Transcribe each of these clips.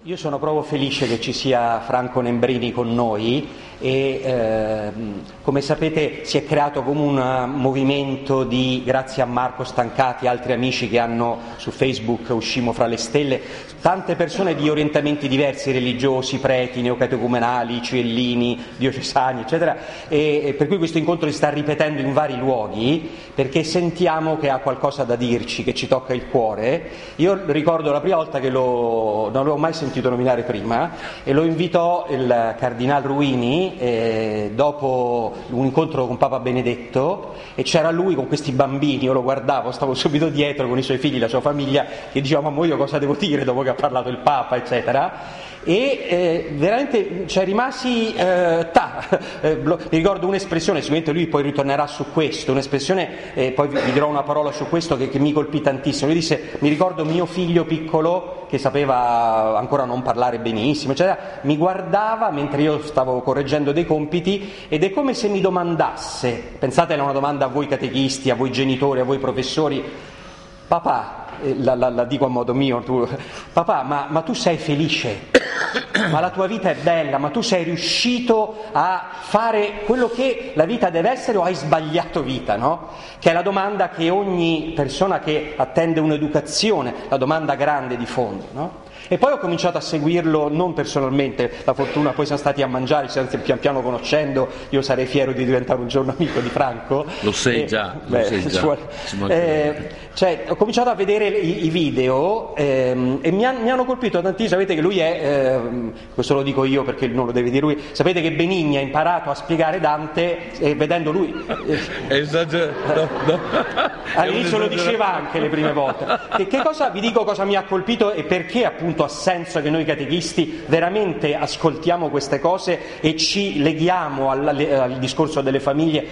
Io sono proprio felice che ci sia Franco Nembrini con noi e come sapete si è creato come un movimento grazie a Marco Stancati e altri amici che hanno su Facebook Uscimo fra le stelle, tante persone di orientamenti diversi, religiosi, preti, neocatecumenali, ciellini, diocesani, eccetera, e per cui questo incontro si sta ripetendo in vari luoghi perché sentiamo che ha qualcosa da dirci, che ci tocca il cuore. Io ricordo la prima volta che non l'avevo mai sentito nominare prima e lo invitò il Cardinal Ruini dopo un incontro con Papa Benedetto e c'era lui con questi bambini, io lo guardavo, stavo subito dietro con i suoi figli, la sua famiglia, che diceva mamma io cosa devo dire dopo che ha parlato il Papa, eccetera. E veramente rimasi mi ricordo un'espressione, sicuramente lui poi ritornerà su questo, un'espressione, poi vi dirò una parola su questo che mi colpì tantissimo. Lui disse, mi ricordo mio figlio piccolo che sapeva ancora non parlare benissimo, eccetera, mi guardava mentre io stavo correggendo dei compiti ed è come se mi domandasse, pensate a una domanda a voi catechisti, a voi genitori, a voi professori, papà, la dico a modo mio, papà, ma tu sei felice? Ma la tua vita è bella? Ma tu sei riuscito a fare quello che la vita deve essere o hai sbagliato vita, no? Che è la domanda che ogni persona che attende un'educazione, la domanda grande di fondo, no? E poi ho cominciato a seguirlo non personalmente, la fortuna poi siamo stati a mangiare, ci stiamo pian piano conoscendo, io sarei fiero di diventare un giorno amico di Franco. Lo sei già. Ho cominciato a vedere i video e mi hanno colpito tantissimo, sapete che lui è, questo lo dico io perché non lo deve dire lui, sapete che Benigni ha imparato a spiegare Dante e vedendo lui... All'inizio lo diceva anche le prime volte. Vi dico cosa mi ha colpito e perché appunto ha senso che noi catechisti veramente ascoltiamo queste cose e ci leghiamo al discorso delle famiglie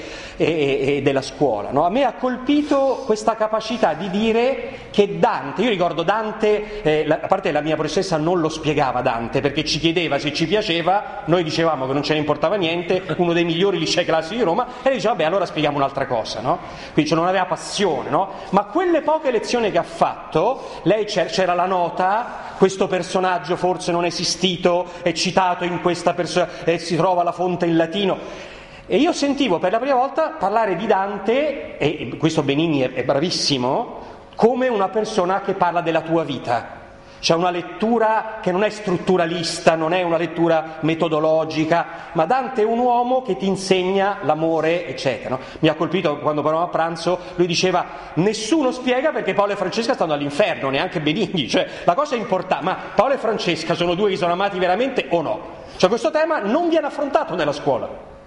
e della scuola, no? A me ha colpito questa capacità di dire che Dante, io ricordo Dante, a parte la mia professoressa non lo spiegava Dante perché ci chiedeva se ci piaceva, noi dicevamo che non ce ne importava niente, uno dei migliori licei classici di Roma, e lei diceva vabbè allora spieghiamo un'altra cosa, no? Quindi non aveva passione, no? Ma quelle poche lezioni che ha fatto, lei c'era la nota, questo personaggio forse non è esistito, è citato in questa persona, si trova la fonte in latino. E io sentivo per la prima volta parlare di Dante, e questo Benigni è bravissimo, come una persona che parla della tua vita. C'è una lettura che non è strutturalista, non è una lettura metodologica, ma Dante è un uomo che ti insegna l'amore, eccetera. No? Mi ha colpito quando parlavamo a pranzo, lui diceva nessuno spiega perché Paolo e Francesca stanno all'inferno, neanche Benigni, cioè la cosa è importante, ma Paolo e Francesca sono due che sono amati veramente o no? Cioè questo tema non viene affrontato nella scuola.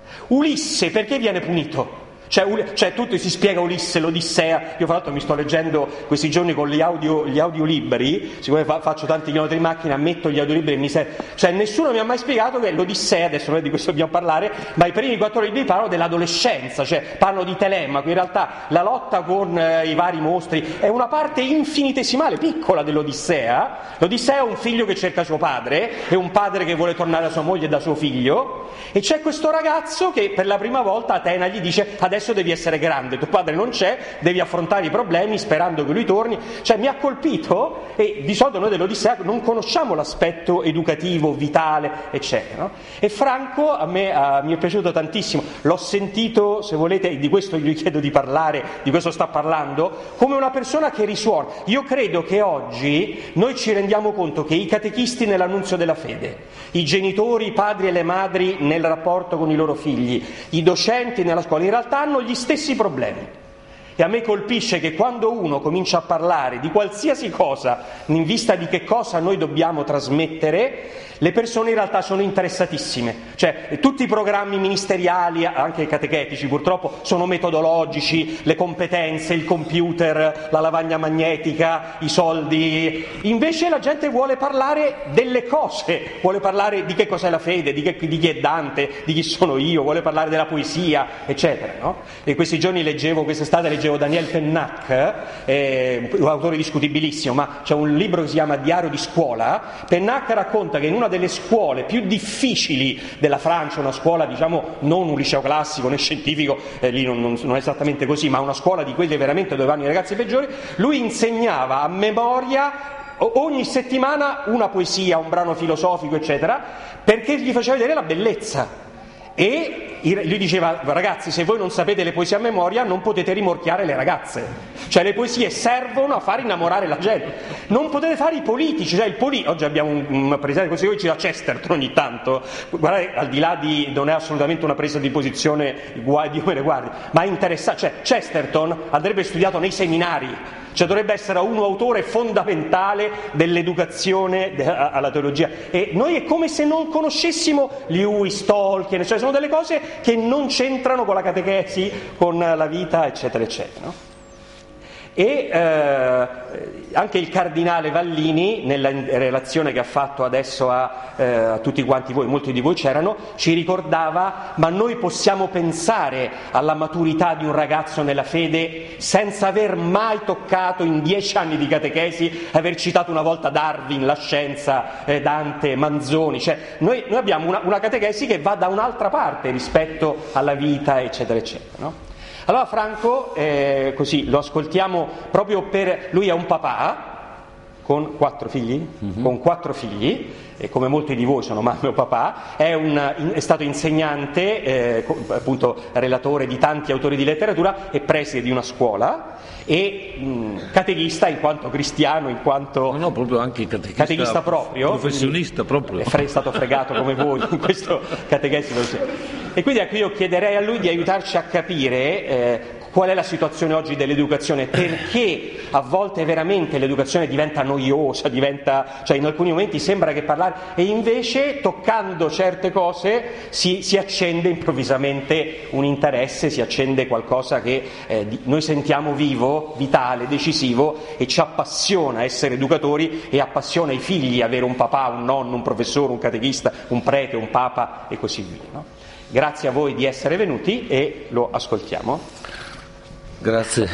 Ulisse perché viene punito? Cioè tutto si spiega Ulisse, l'Odissea, io fra l'altro mi sto leggendo questi giorni con gli audiolibri, siccome faccio tanti chilometri in macchina, metto gli audiolibri e cioè nessuno mi ha mai spiegato che l'Odissea, adesso noi di questo dobbiamo parlare, ma i primi 4 libri parlano dell'adolescenza, cioè parlano di Telemaco, in realtà la lotta con i vari mostri è una parte infinitesimale, piccola dell'Odissea. L'Odissea è un figlio che cerca suo padre, è un padre che vuole tornare da sua moglie e da suo figlio, e c'è questo ragazzo che per la prima volta Atena gli dice adesso devi essere grande, tuo padre non c'è, devi affrontare i problemi sperando che lui torni. Cioè mi ha colpito, e di solito noi dell'Odissea non conosciamo l'aspetto educativo, vitale, eccetera, no? E Franco a me mi è piaciuto tantissimo, l'ho sentito, se volete, e di questo gli chiedo di parlare, di questo sta parlando, come una persona che risuona. Io credo che oggi noi ci rendiamo conto che i catechisti nell'annunzio della fede, i genitori, i padri e le madri nel rapporto con i loro figli, i docenti nella scuola, in realtà hanno gli stessi problemi. E a me colpisce che quando uno comincia a parlare di qualsiasi cosa in vista di che cosa noi dobbiamo trasmettere, le persone in realtà sono interessatissime. Cioè tutti i programmi ministeriali, anche catechetici purtroppo, sono metodologici, le competenze, il computer, la lavagna magnetica, i soldi. Invece la gente vuole parlare delle cose, vuole parlare di che cos'è la fede, di chi è Dante, di chi sono io, vuole parlare della poesia, eccetera, no? E quest'estate leggevo Daniel Pennac, un autore discutibilissimo, ma c'è un libro che si chiama Diario di scuola. Pennac racconta che in una delle scuole più difficili della Francia, una scuola diciamo non un liceo classico né scientifico, lì non è esattamente così, ma una scuola di quelle veramente dove vanno i ragazzi peggiori, lui insegnava a memoria ogni settimana una poesia, un brano filosofico, eccetera, perché gli faceva vedere la bellezza. E lui diceva: ragazzi, se voi non sapete le poesie a memoria non potete rimorchiare le ragazze, cioè le poesie servono a far innamorare la gente, non potete fare i politici, cioè oggi abbiamo un presidente così, ci da Chesterton ogni tanto, guardate, al di là di non è assolutamente una presa di posizione, Dio me ne guardi, ma è interessante, cioè Chesterton andrebbe studiato nei seminari, cioè dovrebbe essere un autore fondamentale dell'educazione alla teologia, e noi è come se non conoscessimo Lewis, Tolkien, cioè sono delle cose che non c'entrano con la catechesi, con la vita, eccetera, eccetera, no? E anche il cardinale Vallini, nella relazione che ha fatto adesso a tutti quanti voi, molti di voi c'erano, ci ricordava: ma noi possiamo pensare alla maturità di un ragazzo nella fede senza aver mai toccato in 10 anni di catechesi, aver citato una volta Darwin, la scienza, Dante, Manzoni, cioè noi abbiamo una catechesi che va da un'altra parte rispetto alla vita, eccetera, eccetera, no? Allora Franco, così lo ascoltiamo proprio per... Lui è un papà con 4 figli, con 4 figli, e come molti di voi sono mamma o papà, è stato insegnante, appunto relatore di tanti autori di letteratura e preside di una scuola, e catechista in quanto cristiano, in quanto... No, proprio anche catechista proprio. Professionista proprio. È stato fregato come voi in questo catechesi. E quindi ecco, io chiederei a lui di aiutarci a capire qual è la situazione oggi dell'educazione, perché a volte veramente l'educazione diventa noiosa, cioè in alcuni momenti sembra che parlare, e invece toccando certe cose si accende improvvisamente un interesse, si accende qualcosa che noi sentiamo vivo, vitale, decisivo, e ci appassiona essere educatori, e appassiona i figli avere un papà, un nonno, un professore, un catechista, un prete, un papa e così via, no? Grazie a voi di essere venuti e lo ascoltiamo. Grazie.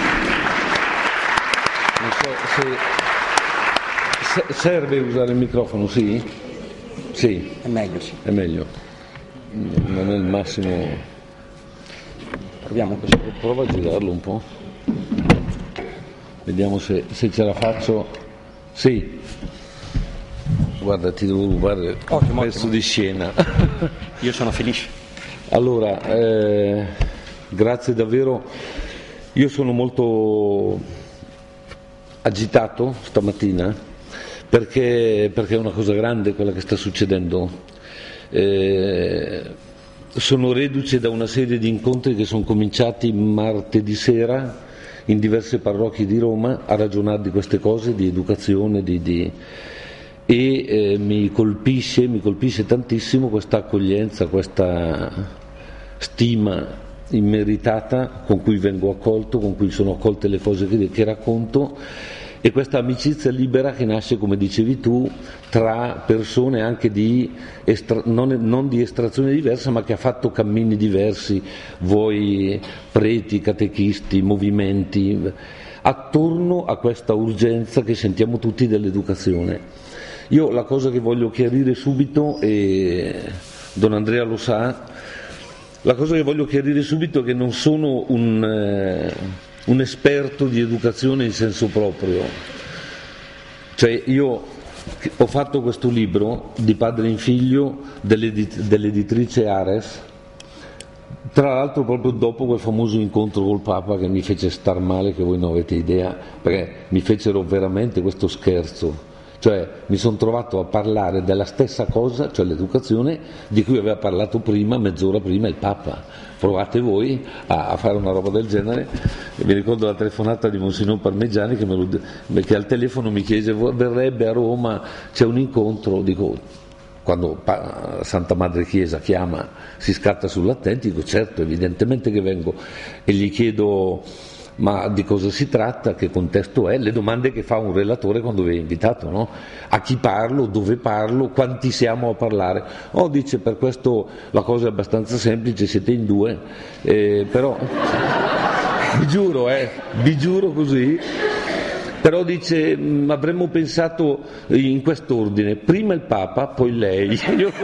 Non so se serve usare il microfono, sì? Sì. È meglio, sì. È meglio. Non è il massimo. Proviamo così. Prova a girarlo un po'. Vediamo se ce la faccio. Sì. Guarda, ti devo rubare un pezzo di scena. Io sono felice. Allora, grazie davvero. Io sono molto agitato stamattina perché è una cosa grande quella che sta succedendo. Sono reduce da una serie di incontri che sono cominciati martedì sera in diverse parrocchie di Roma a ragionare di queste cose, di educazione, e mi colpisce tantissimo questa accoglienza, questa stima immeritata con cui vengo accolto, con cui sono accolte le cose che racconto, e questa amicizia libera che nasce, come dicevi tu, tra persone anche non di estrazione diversa, ma che ha fatto cammini diversi, voi preti, catechisti, movimenti, attorno a questa urgenza che sentiamo tutti dell'educazione. Io la cosa che voglio chiarire subito, e Don Andrea lo sa, la cosa che voglio chiarire subito è che non sono un esperto di educazione in senso proprio. Cioè io ho fatto questo libro di padre in figlio dell'editrice Ares, tra l'altro proprio dopo quel famoso incontro col Papa che mi fece star male, che voi non avete idea, perché mi fecero veramente questo scherzo. Cioè mi sono trovato a parlare della stessa cosa, cioè l'educazione, di cui aveva parlato prima, mezz'ora prima, il Papa. Provate voi a fare una roba del genere. E mi ricordo la telefonata di Monsignor Parmigiani che al telefono mi chiese: verrebbe a Roma, c'è un incontro. Dico, quando Santa Madre Chiesa chiama, si scatta sull'attenti, dico certo, evidentemente che vengo, e gli chiedo: ma di cosa si tratta, che contesto è, le domande che fa un relatore quando viene invitato, no? A chi parlo, dove parlo, quanti siamo a parlare. Dice, per questo la cosa è abbastanza semplice, siete in 2, però vi giuro così. Però dice, avremmo pensato in quest'ordine: prima il Papa, poi lei.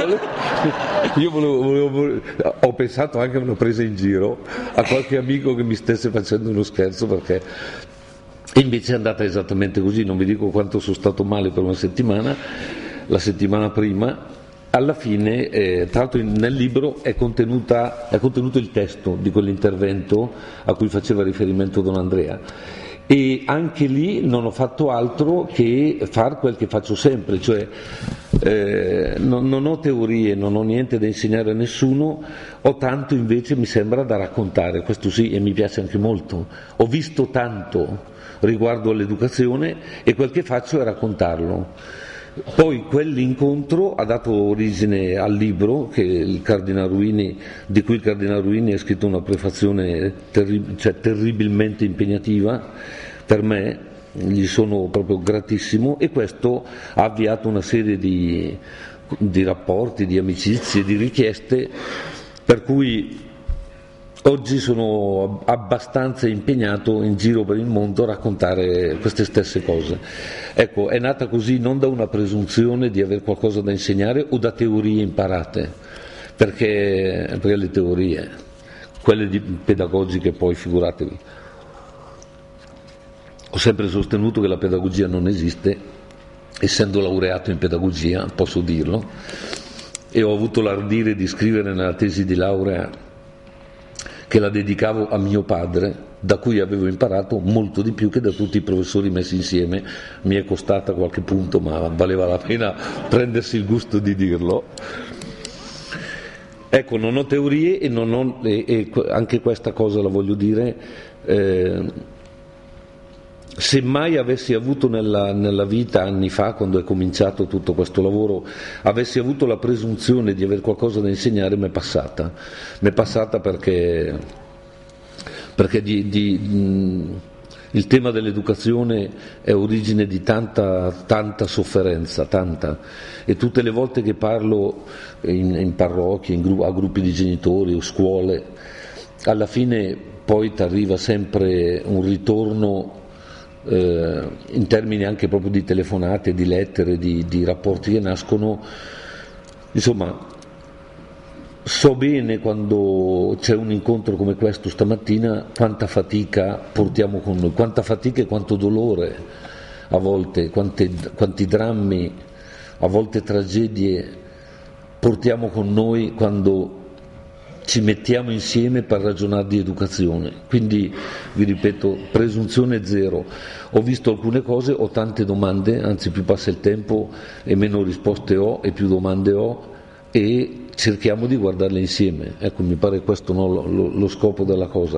Ho pensato anche, me l'ho presa in giro, a qualche amico che mi stesse facendo uno scherzo, perché E invece è andata esattamente così, non vi dico quanto sono stato male per una settimana, la settimana prima. Alla fine, tra l'altro nel libro è contenuto il testo di quell'intervento a cui faceva riferimento Don Andrea, e anche lì non ho fatto altro che far quel che faccio sempre, cioè non ho teorie, non ho niente da insegnare a nessuno, ho tanto invece mi sembra da raccontare, questo sì, e mi piace anche molto. Ho visto tanto riguardo all'educazione e quel che faccio è raccontarlo. Poi quell'incontro ha dato origine al libro di cui il Cardinal Ruini ha scritto una prefazione terribilmente impegnativa per me, gli sono proprio gratissimo, e questo ha avviato una serie di rapporti, di amicizie, di richieste, per cui oggi sono abbastanza impegnato in giro per il mondo a raccontare queste stesse cose. Ecco, è nata così non da una presunzione di avere qualcosa da insegnare o da teorie imparate, perché le teorie, quelle pedagogiche poi figuratevi. Ho sempre sostenuto che la pedagogia non esiste, essendo laureato in pedagogia, posso dirlo, e ho avuto l'ardire di scrivere nella tesi di laurea che la dedicavo a mio padre, da cui avevo imparato molto di più che da tutti i professori messi insieme. Mi è costata qualche punto, ma valeva la pena prendersi il gusto di dirlo. Ecco, non ho teorie e anche questa cosa la voglio dire. Se mai avessi avuto nella vita, anni fa, quando è cominciato tutto questo lavoro, avessi avuto la presunzione di avere qualcosa da insegnare, mi è passata perché il tema dell'educazione è origine di tanta sofferenza, e tutte le volte che parlo in parrocchie, a gruppi di genitori o scuole, alla fine poi ti arriva sempre un ritorno in termini anche proprio di telefonate, di lettere, di rapporti che nascono. Insomma, so bene quando c'è un incontro come questo stamattina quanta fatica portiamo con noi, quanta fatica e quanto dolore a volte, quanti drammi, a volte tragedie portiamo con noi quando ci mettiamo insieme per ragionare di educazione. Quindi vi ripeto, presunzione zero. Ho visto alcune cose, ho tante domande, anzi più passa il tempo e meno risposte ho e più domande ho, e cerchiamo di guardarle insieme. Ecco, mi pare questo lo scopo della cosa.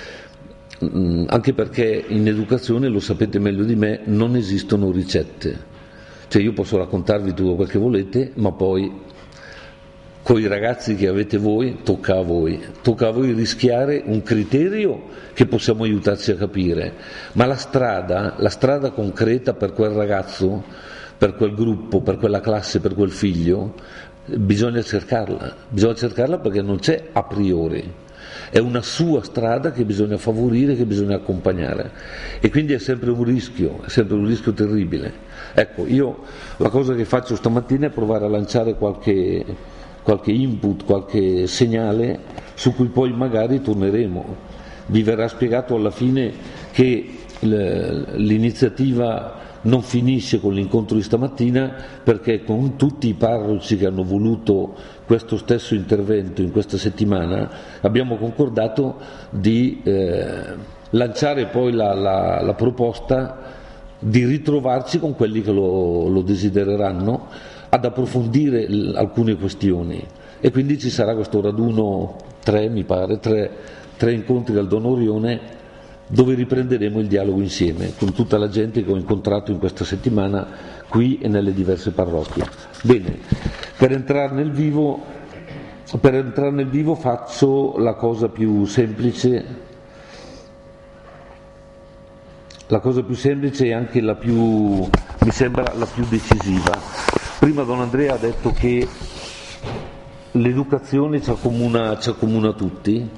Anche perché in educazione, lo sapete meglio di me, non esistono ricette. Cioè io posso raccontarvi tutto quel che volete, ma poi con i ragazzi che avete voi tocca a voi rischiare un criterio che possiamo aiutarci a capire, ma la strada concreta per quel ragazzo, per quel gruppo, per quella classe, per quel figlio, bisogna cercarla perché non c'è a priori, è una sua strada che bisogna favorire, che bisogna accompagnare, e quindi è sempre un rischio terribile. Ecco, io la cosa che faccio stamattina è provare a lanciare qualche input, qualche segnale su cui poi magari torneremo. Vi verrà spiegato alla fine che l'iniziativa non finisce con l'incontro di stamattina, perché con tutti i parroci che hanno voluto questo stesso intervento in questa settimana abbiamo concordato di lanciare poi la proposta di ritrovarci con quelli che lo desidereranno, ad approfondire alcune questioni, e quindi ci sarà questo raduno, tre incontri al Don Orione, dove riprenderemo il dialogo insieme con tutta la gente che ho incontrato in questa settimana qui e nelle diverse parrocchie. Bene, per entrare nel vivo faccio la cosa più semplice e anche mi sembra la più decisiva. Prima Don Andrea ha detto che l'educazione ci accomuna tutti,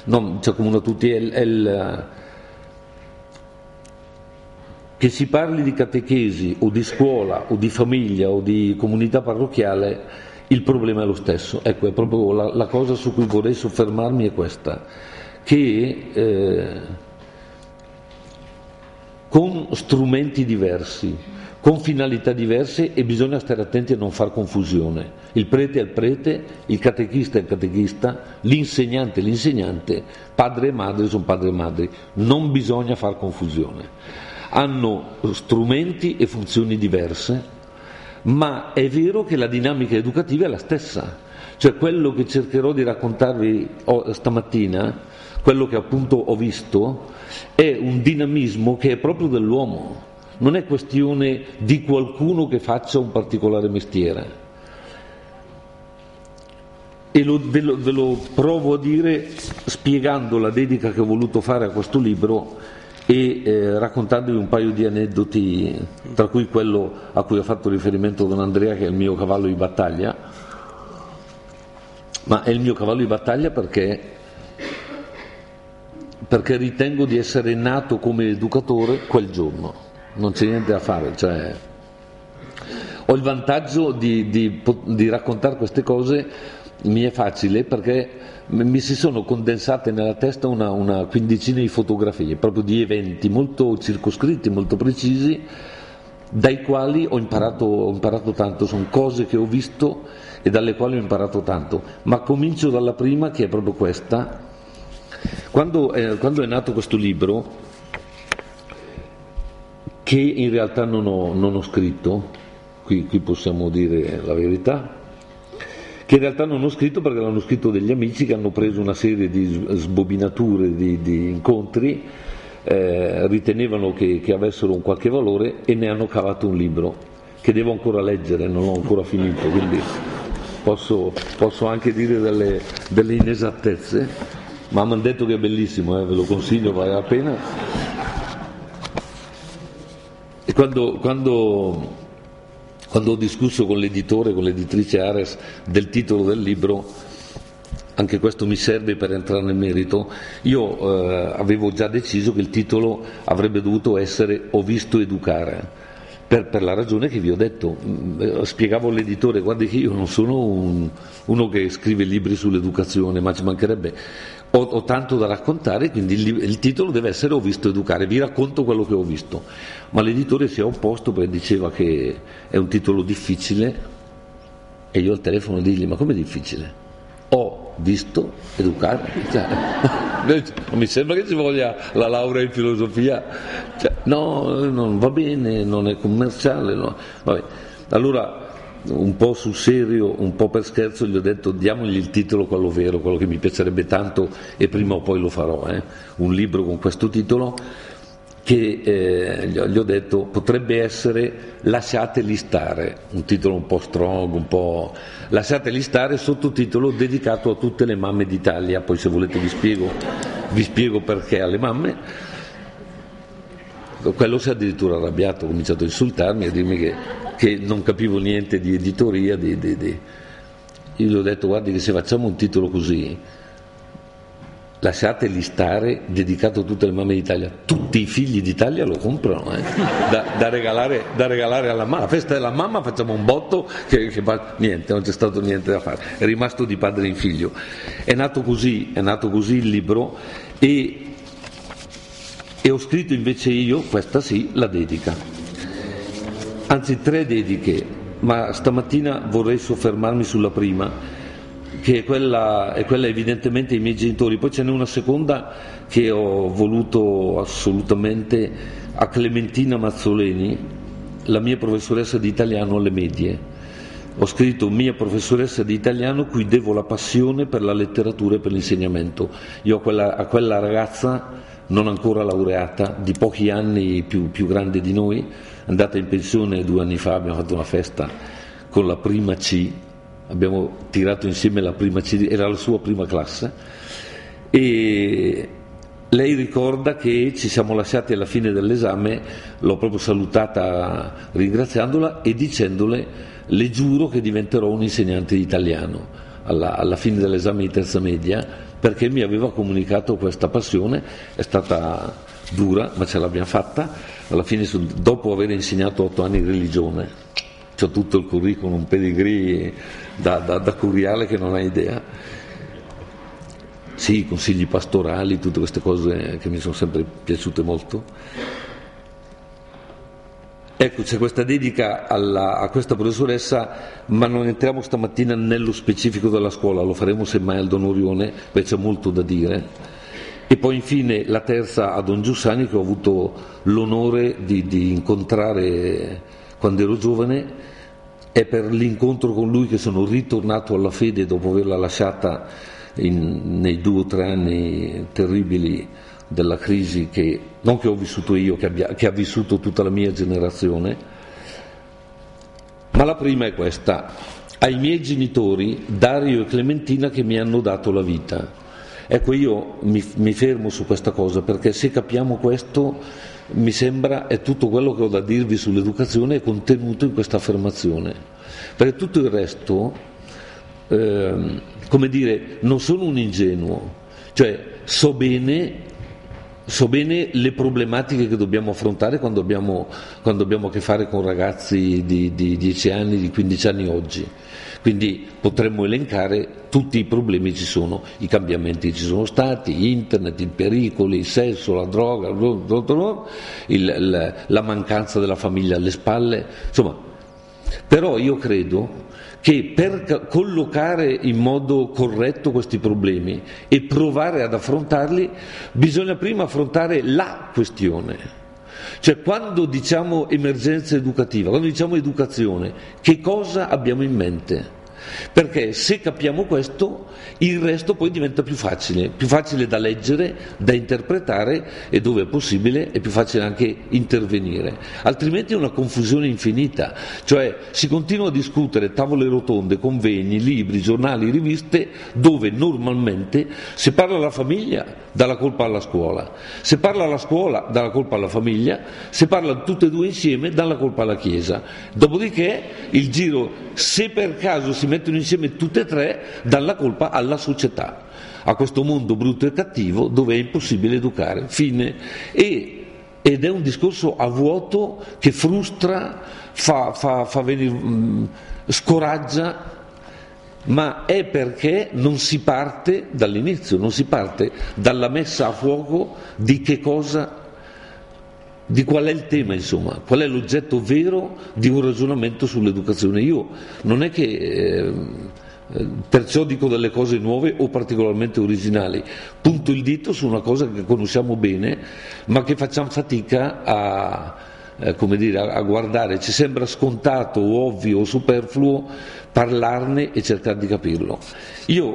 che si parli di catechesi o di scuola o di famiglia o di comunità parrocchiale, il problema è lo stesso. Ecco, è proprio la cosa su cui vorrei soffermarmi è questa, che con strumenti diversi, con finalità diverse, e bisogna stare attenti a non far confusione. Il prete è il prete, il catechista è il catechista, l'insegnante è l'insegnante, padre e madre sono padre e madre. Non bisogna far confusione. Hanno strumenti e funzioni diverse, ma è vero che la dinamica educativa è la stessa. Cioè quello che cercherò di raccontarvi stamattina, quello che appunto ho visto, è un dinamismo che è proprio dell'uomo. Non è questione di qualcuno che faccia un particolare mestiere. E ve lo provo a dire spiegando la dedica che ho voluto fare a questo libro e raccontandovi un paio di aneddoti, tra cui quello a cui ha fatto riferimento Don Andrea, che è il mio cavallo di battaglia. Ma è il mio cavallo di battaglia perché ritengo di essere nato come educatore quel giorno. Non c'è niente da fare, cioè ho il vantaggio di raccontare queste cose, mi è facile perché mi si sono condensate nella testa una quindicina di fotografie, proprio di eventi molto circoscritti, molto precisi, dai quali ho imparato tanto. Sono cose che ho visto e dalle quali ho imparato tanto, ma comincio dalla prima, che è proprio questa. Quando è nato questo libro, che in realtà non ho scritto, qui possiamo dire la verità, che in realtà non ho scritto perché l'hanno scritto degli amici che hanno preso una serie di sbobinature di incontri, ritenevano che avessero un qualche valore e ne hanno cavato un libro che devo ancora leggere, non l'ho ancora finito, quindi posso anche dire delle inesattezze, ma mi hanno detto che è bellissimo, ve lo consiglio, vale la pena. E quando ho discusso con l'editore, con l'editrice Ares, del titolo del libro, anche questo mi serve per entrare nel merito, io avevo già deciso che il titolo avrebbe dovuto essere Ho visto educare, per la ragione che vi ho detto. Spiegavo all'editore: guardi che io non sono uno che scrive libri sull'educazione, ma ci mancherebbe, ho tanto da raccontare, quindi il titolo deve essere Ho visto educare, vi racconto quello che ho visto. Ma l'editore si è opposto perché diceva che è un titolo difficile, e io al telefono digli: ma come difficile? Ho visto educare, non mi sembra che ci voglia la laurea in filosofia, no, non va bene, non è commerciale, no. Vabbè. Allora, un po' sul serio, un po' per scherzo, gli ho detto: diamogli il titolo, quello vero, quello che mi piacerebbe tanto, e prima o poi lo farò, un libro con questo titolo, che gli ho detto potrebbe essere Lasciateli stare, un titolo un po' strong, un po'... Lasciateli stare, sottotitolo dedicato a tutte le mamme d'Italia. Poi se volete vi spiego perché alle mamme. Quello si è addirittura arrabbiato, ha cominciato a insultarmi, a dirmi che non capivo niente di editoria. Io gli ho detto: guardi che se facciamo un titolo così, Lasciateli stare, dedicato a tutte le mamme d'Italia, tutti i figli d'Italia lo comprano, da regalare alla mamma. La festa della mamma facciamo un botto che niente, non c'è stato niente da fare, è rimasto di padre in figlio. È nato così il libro, e ho scritto invece io, questa sì, la dedica, anzi 3 dediche, ma stamattina vorrei soffermarmi sulla prima, che è quella evidentemente ai miei genitori. Poi ce n'è una seconda che ho voluto assolutamente a Clementina Mazzoleni, la mia professoressa di italiano alle medie. Ho scritto: mia professoressa di italiano, cui devo la passione per la letteratura e per l'insegnamento. Io a quella ragazza, non ancora laureata, di pochi anni più grande di noi, andata in pensione 2 anni fa, abbiamo fatto una festa con la prima C, abbiamo tirato insieme la prima C, era la sua prima classe, e lei ricorda che ci siamo lasciati alla fine dell'esame, l'ho proprio salutata ringraziandola e dicendole: le giuro che diventerò un insegnante di italiano alla fine dell'esame di terza media, perché mi aveva comunicato questa passione. È stata dura, ma ce l'abbiamo fatta. Alla fine, dopo aver insegnato 8 anni di religione, c'ho tutto il curriculum, un pedigree da curiale che non hai idea. Sì, consigli pastorali, tutte queste cose che mi sono sempre piaciute molto. Ecco, c'è questa dedica a questa professoressa, ma non entriamo stamattina nello specifico della scuola, lo faremo semmai al Don Orione, perché c'è molto da dire. E poi infine la terza a Don Giussani, che ho avuto l'onore di incontrare quando ero giovane. È per l'incontro con lui che sono ritornato alla fede dopo averla lasciata nei 2 o 3 anni terribili della crisi, non che ho vissuto io, che ha vissuto tutta la mia generazione. Ma la prima è questa: ai miei genitori Dario e Clementina che mi hanno dato la vita. Ecco, io mi fermo su questa cosa, perché se capiamo questo, mi sembra, è tutto quello che ho da dirvi sull'educazione è contenuto in questa affermazione, perché tutto il resto, come dire, non sono un ingenuo, cioè so bene le problematiche che dobbiamo affrontare quando abbiamo a che fare con ragazzi di 10 anni, di 15 anni oggi. Quindi potremmo elencare tutti i problemi che ci sono, i cambiamenti che ci sono stati, internet, i pericoli, il sesso, la droga, la mancanza della famiglia alle spalle, insomma. Però io credo che per collocare in modo corretto questi problemi e provare ad affrontarli, bisogna prima affrontare la questione. Cioè, quando diciamo emergenza educativa, quando diciamo educazione, che cosa abbiamo in mente? Perché se capiamo questo, il resto poi diventa più facile da leggere, da interpretare, e dove è possibile è più facile anche intervenire. Altrimenti è una confusione infinita, cioè si continua a discutere tavole rotonde, convegni, libri, giornali, riviste, dove normalmente se parla alla famiglia dà la colpa alla scuola, se parla alla scuola dà la colpa alla famiglia, se parlano tutte e due insieme dà la colpa alla Chiesa. Dopodiché il giro, se per caso si mettono insieme tutte e tre, dà la colpa alla società, a questo mondo brutto e cattivo dove è impossibile educare. Fine. Ed è un discorso a vuoto che frustra, fa venire, scoraggia, ma è perché non si parte dall'inizio, non si parte dalla messa a fuoco di che cosa, di qual è il tema, insomma, qual è l'oggetto vero di un ragionamento sull'educazione. Io non è che perciò dico delle cose nuove o particolarmente originali, punto il dito su una cosa che conosciamo bene ma che facciamo fatica a guardare. Ci sembra scontato o ovvio o superfluo parlarne e cercare di capirlo. Io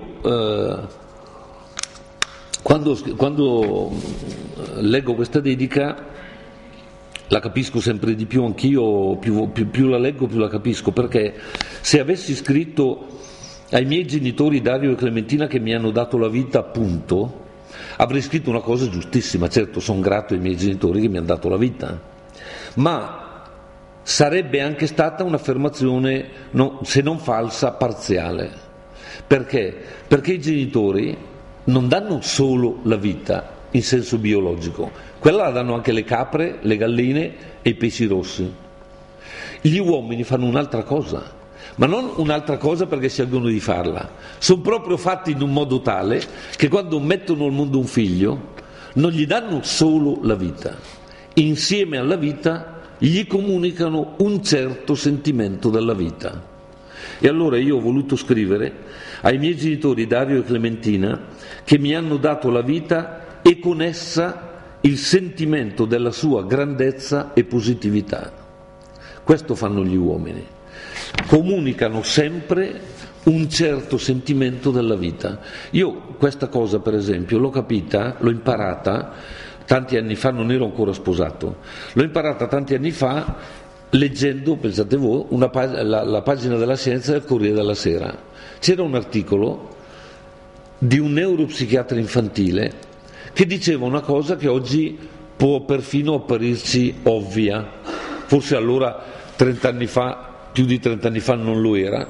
quando leggo questa dedica la capisco sempre di più, anch'io più la leggo più la capisco, perché se avessi scritto ai miei genitori Dario e Clementina che mi hanno dato la vita, appunto, avrei scritto una cosa giustissima. Certo, sono grato ai miei genitori che mi hanno dato la vita, ma sarebbe anche stata un'affermazione, se non falsa, parziale. Perché? Perché i genitori non danno solo la vita in senso biologico, quella la danno anche le capre, le galline e i pesci rossi. Gli uomini fanno un'altra cosa, ma non un'altra cosa perché scelgono di farla, sono proprio fatti in un modo tale che quando mettono al mondo un figlio non gli danno solo la vita, insieme alla vita gli comunicano un certo sentimento della vita. E allora io ho voluto scrivere ai miei genitori Dario e Clementina che mi hanno dato la vita e con essa il sentimento della sua grandezza e positività. Questo fanno gli uomini, comunicano sempre un certo sentimento della vita. Io questa cosa, per esempio, l'ho imparata tanti anni fa, non ero ancora sposato, l'ho imparata tanti anni fa leggendo, pensate voi, la pagina della scienza del Corriere della Sera. C'era un articolo di un neuropsichiatra infantile che diceva una cosa che oggi può perfino apparirci ovvia, forse allora 30 anni fa, più di 30 anni fa non lo era,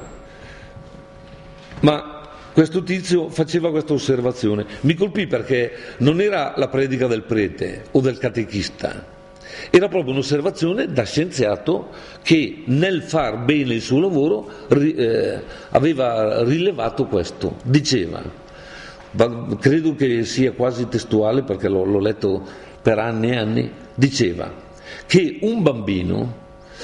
ma questo tizio faceva questa osservazione. Mi colpì perché non era la predica del prete o del catechista, era proprio un'osservazione da scienziato che nel far bene il suo lavoro aveva rilevato questo. Diceva, credo che sia quasi testuale perché l'ho letto per anni e anni, diceva che un bambino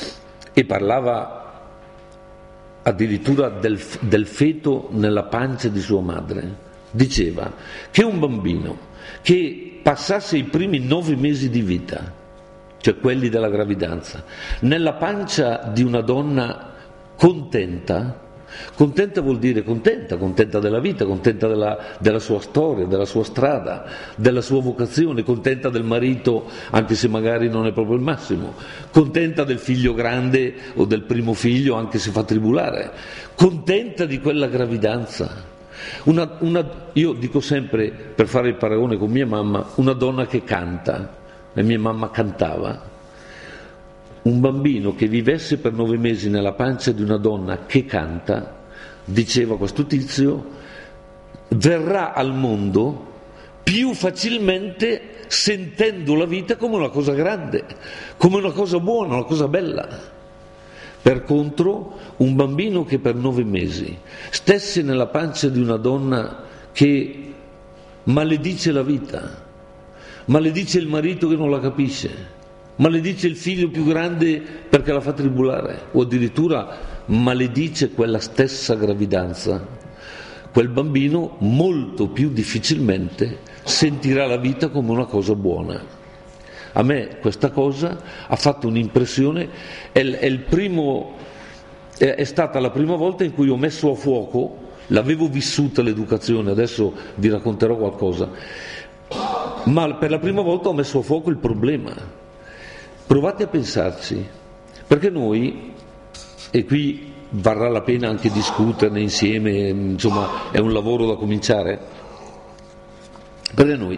e parlava addirittura del feto nella pancia di sua madre. Diceva che un bambino che passasse i primi 9 mesi di vita, cioè quelli della gravidanza, nella pancia di una donna contenta vuol dire contenta della vita, contenta della sua storia, della sua strada, della sua vocazione, contenta del marito anche se magari non è proprio il massimo, contenta del figlio grande o del primo figlio anche se fa tribulare, contenta di quella gravidanza. Io dico sempre, per fare il paragone con mia mamma, una donna che canta, e mia mamma cantava. Un bambino che vivesse per 9 mesi nella pancia di una donna che canta, diceva questo tizio, verrà al mondo più facilmente sentendo la vita come una cosa grande, come una cosa buona, una cosa bella. Per contro, un bambino che per 9 mesi stesse nella pancia di una donna che maledice la vita, maledice il marito che non la capisce, maledice il figlio più grande perché la fa tribulare, o addirittura maledice quella stessa gravidanza, quel bambino molto più difficilmente sentirà la vita come una cosa buona. A me questa cosa ha fatto un'impressione, è stata la prima volta in cui ho messo a fuoco, l'avevo vissuta l'educazione, adesso vi racconterò qualcosa, ma per la prima volta ho messo a fuoco il problema. Provate a pensarci, perché noi, e qui varrà la pena anche discuterne insieme, insomma è un lavoro da cominciare, perché noi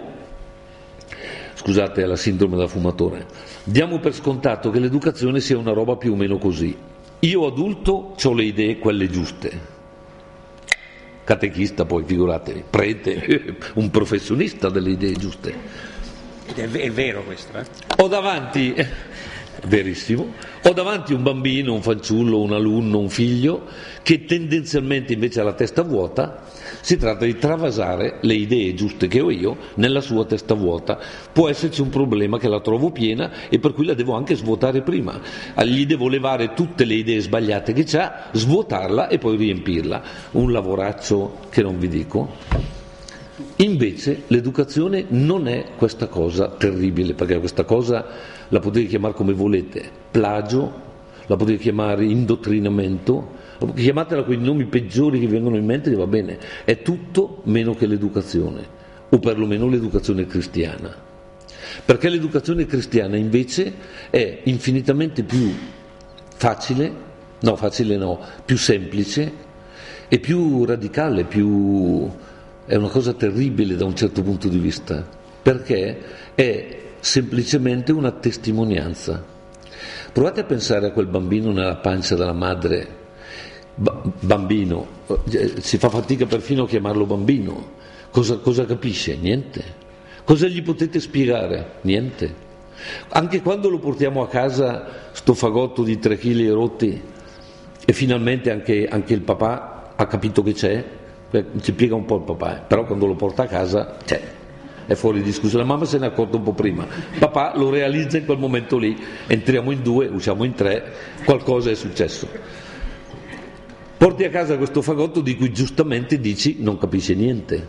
scusate la sindrome da fumatore, diamo per scontato che l'educazione sia una roba più o meno così. Io adulto ho le idee quelle giuste, catechista poi figuratevi, prete, un professionista delle idee giuste. È vero questo, Ho davanti, verissimo, ho davanti un bambino, un fanciullo, un alunno, un figlio che tendenzialmente invece ha la testa vuota. Si tratta di travasare le idee giuste che ho io nella sua testa vuota. Può esserci un problema che la trovo piena e per cui la devo anche svuotare prima. Gli devo levare tutte le idee sbagliate che c'ha, svuotarla e poi riempirla. Un lavoraccio che non vi dico. Invece l'educazione non è questa cosa terribile, perché questa cosa la potete chiamare come volete, plagio, la potete chiamare indottrinamento, chiamatela con i nomi peggiori che vengono in mente, va bene, è tutto meno che l'educazione, o perlomeno l'educazione cristiana. Perché l'educazione cristiana invece è infinitamente più più semplice e più radicale, è una cosa terribile da un certo punto di vista, perché è semplicemente una testimonianza. Provate a pensare a quel bambino nella pancia della madre, bambino, si fa fatica perfino a chiamarlo bambino, cosa capisce? Niente. Cosa gli potete spiegare? Niente. Anche quando lo portiamo a casa, sto fagotto di 3 kg rotti, e finalmente anche il papà ha capito che c'è, ci piega un po' il papà, però quando lo porta a casa è fuori discussione. La mamma se ne è accorta un po' prima, papà lo realizza in quel momento lì, entriamo in 2, usciamo in 3, qualcosa è successo. Porti a casa questo fagotto di cui giustamente dici non capisce niente,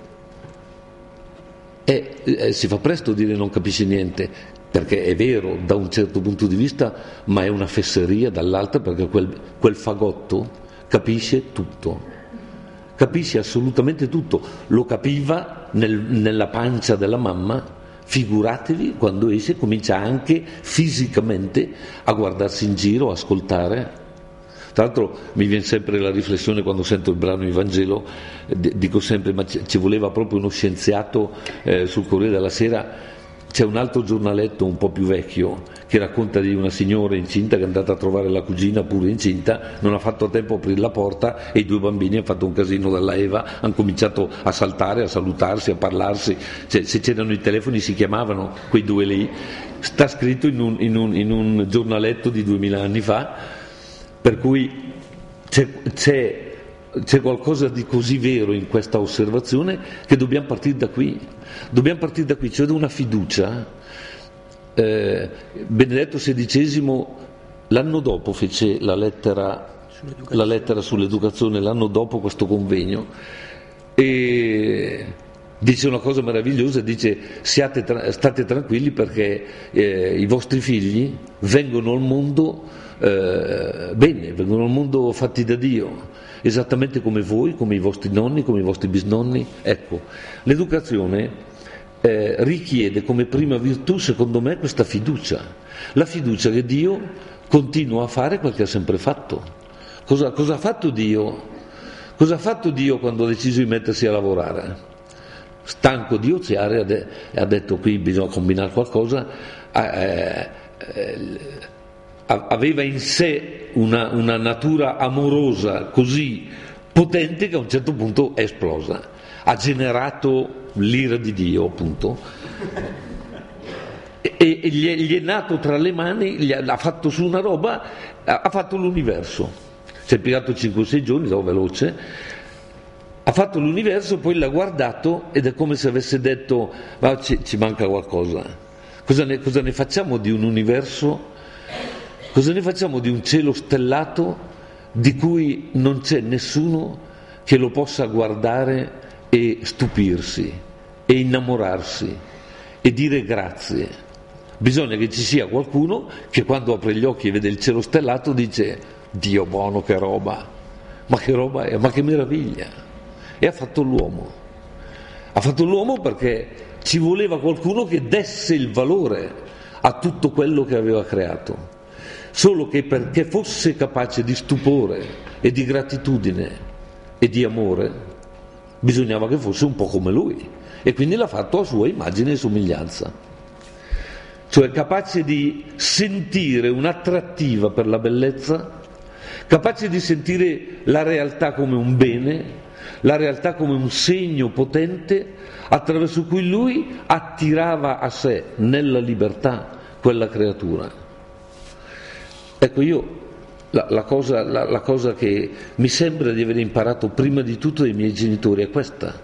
si fa presto a dire non capisce niente, perché è vero da un certo punto di vista, ma è una fesseria dall'altra, perché quel fagotto capisce tutto. Capisce assolutamente tutto, lo capiva nella pancia della mamma, figuratevi quando esce comincia anche fisicamente a guardarsi in giro, a ascoltare. Tra l'altro mi viene sempre la riflessione quando sento il brano Il Vangelo, dico sempre ma ci voleva proprio uno scienziato sul Corriere della Sera. C'è un altro giornaletto un po' più vecchio che racconta di una signora incinta che è andata a trovare la cugina pure incinta, non ha fatto a tempo a aprire la porta e i 2 bambini hanno fatto un casino dalla Eva, hanno cominciato a saltare, a salutarsi, a parlarsi, se c'erano i telefoni si chiamavano quei 2 lì. Sta scritto in un giornaletto di 2000 anni fa, per cui c'è qualcosa di così vero in questa osservazione che dobbiamo partire da qui, cioè da una fiducia. Benedetto XVI l'anno dopo fece la lettera sull'educazione, l'anno dopo questo convegno, e dice una cosa meravigliosa, dice: state tranquilli perché i vostri figli vengono al mondo bene, vengono al mondo fatti da Dio, esattamente come voi, come i vostri nonni, come i vostri bisnonni. Ecco, l'educazione richiede come prima virtù, secondo me, questa fiducia, la fiducia che Dio continua a fare quel che ha sempre fatto. Cosa ha fatto Dio? Cosa ha fatto Dio quando ha deciso di mettersi a lavorare? Stanco di oziare, ha detto: qui bisogna combinare qualcosa. Aveva in sé una natura amorosa così potente che a un certo punto è esplosa, ha generato l'ira di Dio, appunto, e gli è nato tra le mani, ha fatto su una roba, ha fatto l'universo. Si è piegato 5-6 giorni, stavo veloce, ha fatto l'universo, poi l'ha guardato ed è come se avesse detto: ma ci manca qualcosa. Cosa ne facciamo di un universo? Cosa ne facciamo di un cielo stellato di cui non c'è nessuno che lo possa guardare e stupirsi e innamorarsi e dire grazie? Bisogna che ci sia qualcuno che quando apre gli occhi e vede il cielo stellato dice: Dio buono, che roba, ma che roba è, ma che meraviglia. E ha fatto l'uomo perché ci voleva qualcuno che desse il valore a tutto quello che aveva creato, solo che perché fosse capace di stupore e di gratitudine e di amore bisognava che fosse un po' come lui, e quindi l'ha fatto a sua immagine e somiglianza, cioè capace di sentire un'attrattiva per la bellezza, capace di sentire la realtà come un bene, la realtà come un segno potente attraverso cui lui attirava a sé nella libertà quella creatura. Ecco, io la cosa che mi sembra di aver imparato prima di tutto dai miei genitori è questa: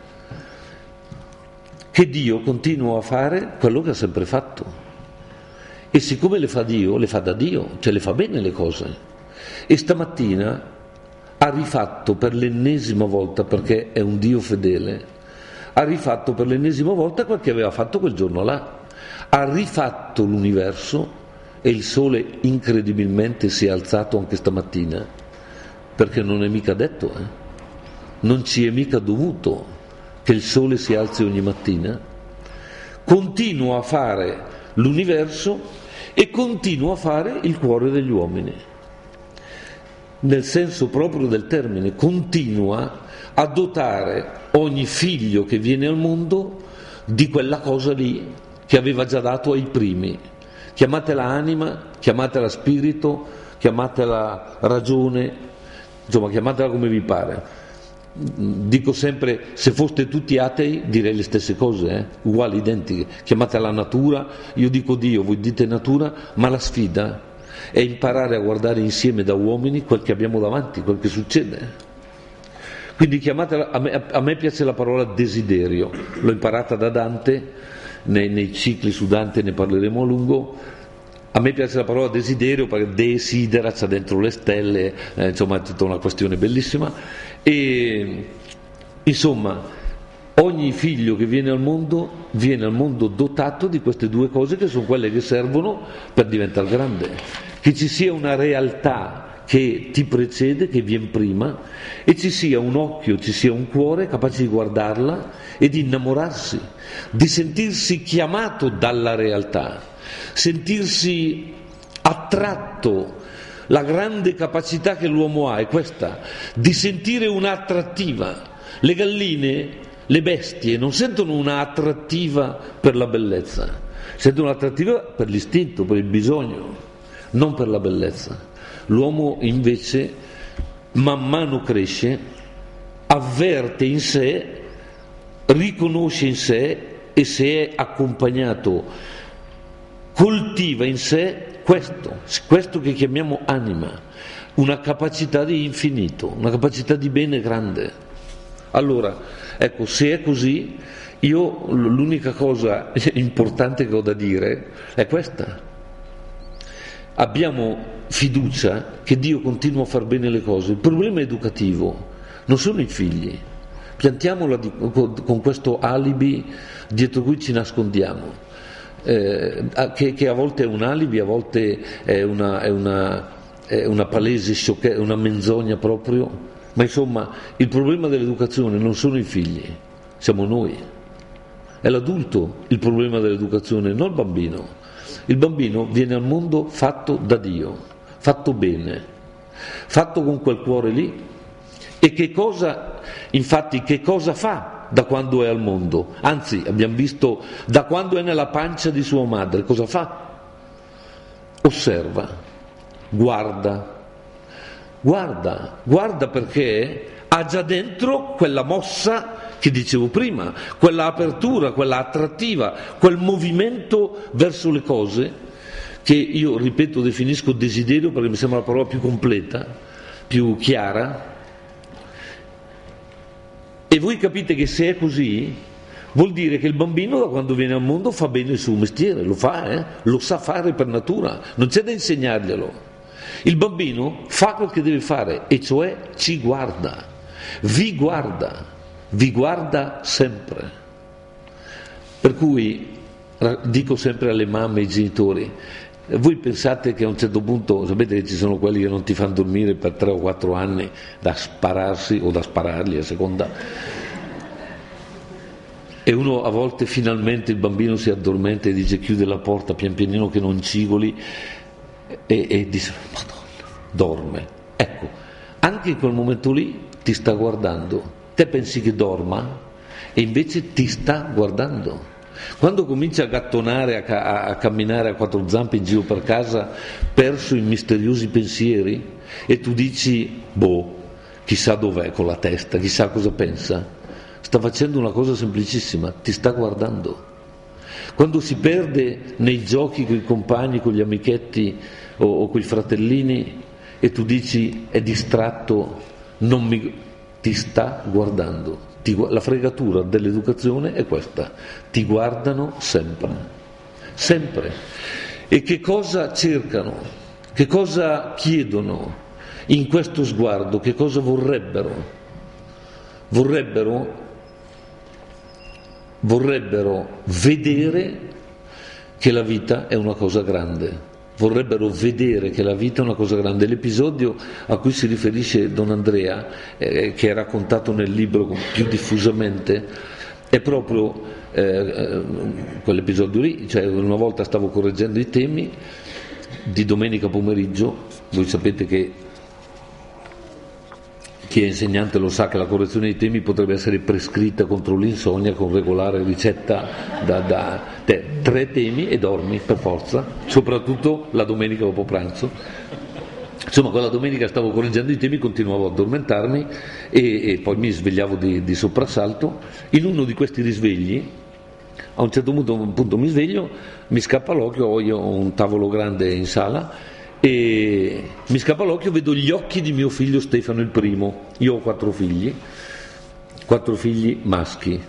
che Dio continua a fare quello che ha sempre fatto, e siccome le fa Dio, le fa da Dio, cioè le fa bene le cose. E stamattina ha rifatto per l'ennesima volta, perché è un Dio fedele, ha rifatto per l'ennesima volta quel che aveva fatto quel giorno là. Ha rifatto l'universo, e il sole incredibilmente si è alzato anche stamattina, perché non è mica detto, non ci è mica dovuto che il sole si alzi ogni mattina. Continua a fare l'universo e continua a fare il cuore degli uomini, nel senso proprio del termine. Continua a dotare ogni figlio che viene al mondo di quella cosa lì che aveva già dato ai primi. Chiamatela anima, chiamatela spirito, chiamatela ragione, insomma chiamatela come vi pare. Dico sempre, se foste tutti atei direi le stesse cose, uguali, identiche. Chiamatela natura, io dico Dio, voi dite natura, ma la sfida è imparare a guardare insieme da uomini quel che abbiamo davanti, quel che succede. Quindi chiamatela, a me piace la parola desiderio, l'ho imparata da Dante, nei cicli su Dante ne parleremo a lungo. A me piace la parola desiderio perché desidera, c'ha dentro le stelle, insomma è tutta una questione bellissima. E insomma, ogni figlio che viene al mondo dotato di queste due cose, che sono quelle che servono per diventare grande. Che ci sia una realtà che ti precede, che viene prima, e ci sia un occhio, ci sia un cuore capace di guardarla e di innamorarsi, di sentirsi chiamato dalla realtà, sentirsi attratto. La grande capacità che l'uomo ha è questa, di sentire un'attrattiva. Le galline, le bestie non sentono un'attrattiva per la bellezza, sentono un'attrattiva per l'istinto, per il bisogno, non per la bellezza. L'uomo invece man mano cresce, avverte in sé, riconosce in sé, e se è accompagnato coltiva in sé questo che chiamiamo anima, una capacità di infinito, una capacità di bene grande. Allora, ecco, se è così, io l'unica cosa importante che ho da dire è questa: abbiamo fiducia che Dio continua a far bene le cose. Il problema educativo non sono i figli, piantiamola con questo alibi dietro cui ci nascondiamo, che a volte è un alibi, a volte è una palese sciocchezza, una menzogna proprio, ma insomma il problema dell'educazione non sono i figli, siamo noi. È l'adulto il problema dell'educazione, non il bambino. Il bambino viene al mondo fatto da Dio, fatto bene, fatto con quel cuore lì. E che cosa fa da quando è al mondo? Anzi, abbiamo visto da quando è nella pancia di sua madre, cosa fa? Osserva, guarda perché ha già dentro quella mossa che dicevo prima, quella apertura, quella attrattiva, quel movimento verso le cose che io, ripeto, definisco desiderio perché mi sembra la parola più completa, più chiara. E voi capite che se è così vuol dire che il bambino da quando viene al mondo fa bene il suo mestiere, lo fa, lo sa fare per natura, non c'è da insegnarglielo. Il bambino fa quel che deve fare, e cioè ci guarda, vi guarda sempre. Per cui dico sempre alle mamme e ai genitori, voi pensate che a un certo punto, sapete che ci sono quelli che non ti fanno dormire per 3 o 4 anni da spararsi o da sparargli a seconda, e uno a volte finalmente il bambino si addormenta e dice chiude la porta pian pianino che non cigoli e dice Madonna, dorme. Ecco, anche in quel momento lì ti sta guardando, te pensi che dorma e invece ti sta guardando. Quando comincia a gattonare, a camminare a 4 zampe in giro per casa, perso in misteriosi pensieri, e tu dici, chissà dov'è con la testa, chissà cosa pensa, sta facendo una cosa semplicissima, ti sta guardando. Quando si perde nei giochi con i compagni, con gli amichetti o con i fratellini, e tu dici, è distratto, ti sta guardando. La fregatura dell'educazione è questa, ti guardano sempre, sempre. E che cosa cercano? Che cosa chiedono in questo sguardo? Che cosa vorrebbero? Vorrebbero vedere che la vita è una cosa grande. Vorrebbero vedere che la vita è una cosa grande. L'episodio a cui si riferisce Don Andrea, che è raccontato nel libro più diffusamente, è proprio quell'episodio lì. Cioè, una volta stavo correggendo i temi di domenica pomeriggio. Voi sapete che chi è insegnante lo sa che la correzione dei temi potrebbe essere prescritta contro l'insonnia con regolare ricetta da 3 temi e dormi per forza, soprattutto la domenica dopo pranzo. Insomma, quella domenica stavo correggendo i temi, continuavo a addormentarmi e poi mi svegliavo di soprassalto. In uno di questi risvegli, a un certo punto mi sveglio, mi scappa l'occhio, io ho un tavolo grande in sala, e mi scappa l'occhio, vedo gli occhi di mio figlio Stefano il primo. Io ho 4 figli maschi.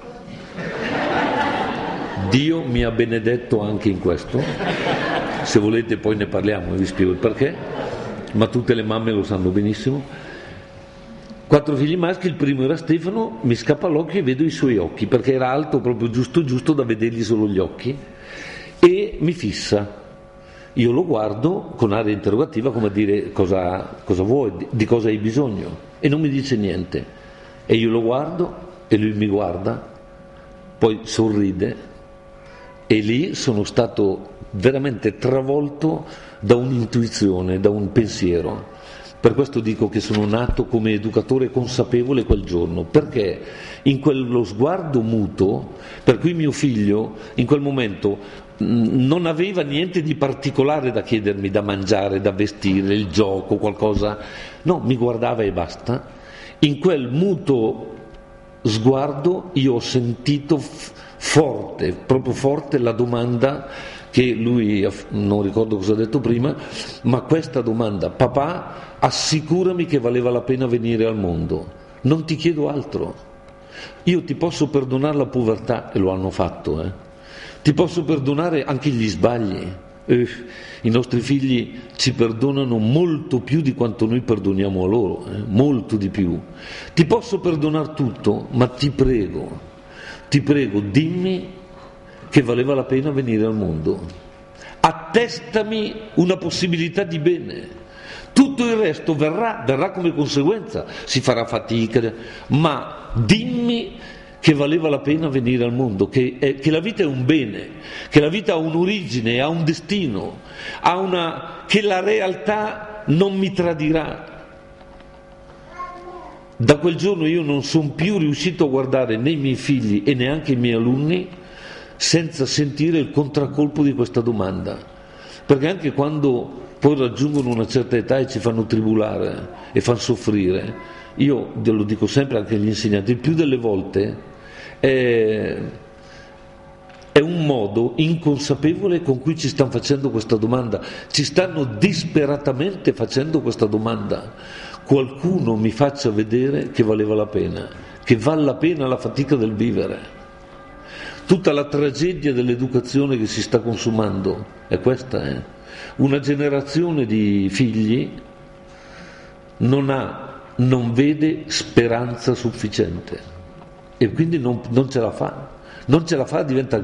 Dio mi ha benedetto anche in questo, se volete poi ne parliamo e vi spiego il perché, ma tutte le mamme lo sanno benissimo. 4 figli maschi, il primo era Stefano, mi scappa l'occhio e vedo i suoi occhi, perché era alto proprio giusto da vedergli solo gli occhi, e mi fissa. Io lo guardo con aria interrogativa, come a dire cosa vuoi, di cosa hai bisogno, e non mi dice niente. E io lo guardo e lui mi guarda, poi sorride, e lì sono stato veramente travolto da un'intuizione, da un pensiero. Per questo dico che sono nato come educatore consapevole quel giorno, perché in quello sguardo muto, per cui mio figlio in quel momento non aveva niente di particolare da chiedermi, da mangiare, da vestire, il gioco, qualcosa, no, mi guardava e basta. In quel muto sguardo io ho sentito forte, proprio forte, la domanda che lui, non ricordo cosa ha detto prima, ma questa domanda: papà, assicurami che valeva la pena venire al mondo, non ti chiedo altro, io ti posso perdonare la povertà, e lo hanno fatto, ti posso perdonare anche gli sbagli, I nostri figli ci perdonano molto più di quanto noi perdoniamo a loro, molto di più. Ti posso perdonare tutto, ma ti prego, dimmi che valeva la pena venire al mondo. Attestami una possibilità di bene. Tutto il resto verrà come conseguenza, si farà fatica, ma dimmi che valeva la pena venire al mondo, che la vita è un bene, che la vita ha un'origine, ha un destino, che la realtà non mi tradirà. Da quel giorno io non sono più riuscito a guardare né i miei figli e neanche i miei alunni senza sentire il contraccolpo di questa domanda, perché anche quando poi raggiungono una certa età e ci fanno tribulare e fanno soffrire, io lo dico sempre anche agli insegnanti, il più delle volte è un modo inconsapevole con cui ci stanno facendo questa domanda, ci stanno disperatamente facendo questa domanda. Qualcuno mi faccia vedere che valeva la pena, che vale la pena la fatica del vivere. Tutta la tragedia dell'educazione che si sta consumando è questa, Una generazione di figli non vede speranza sufficiente e quindi non ce la fa a diventare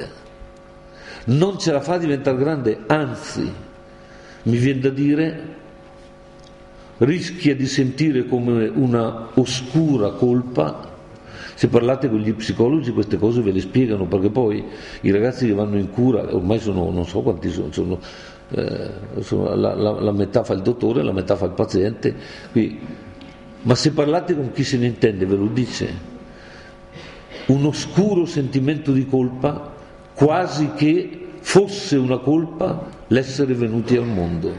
grande, anzi mi viene da dire rischia di sentire come una oscura colpa. Se parlate con gli psicologi queste cose ve le spiegano, perché poi i ragazzi che vanno in cura ormai sono, non so quanti sono la metà fa il dottore, la metà fa il paziente, ma se parlate con chi se ne intende ve lo dice, un oscuro sentimento di colpa, quasi che fosse una colpa l'essere venuti al mondo.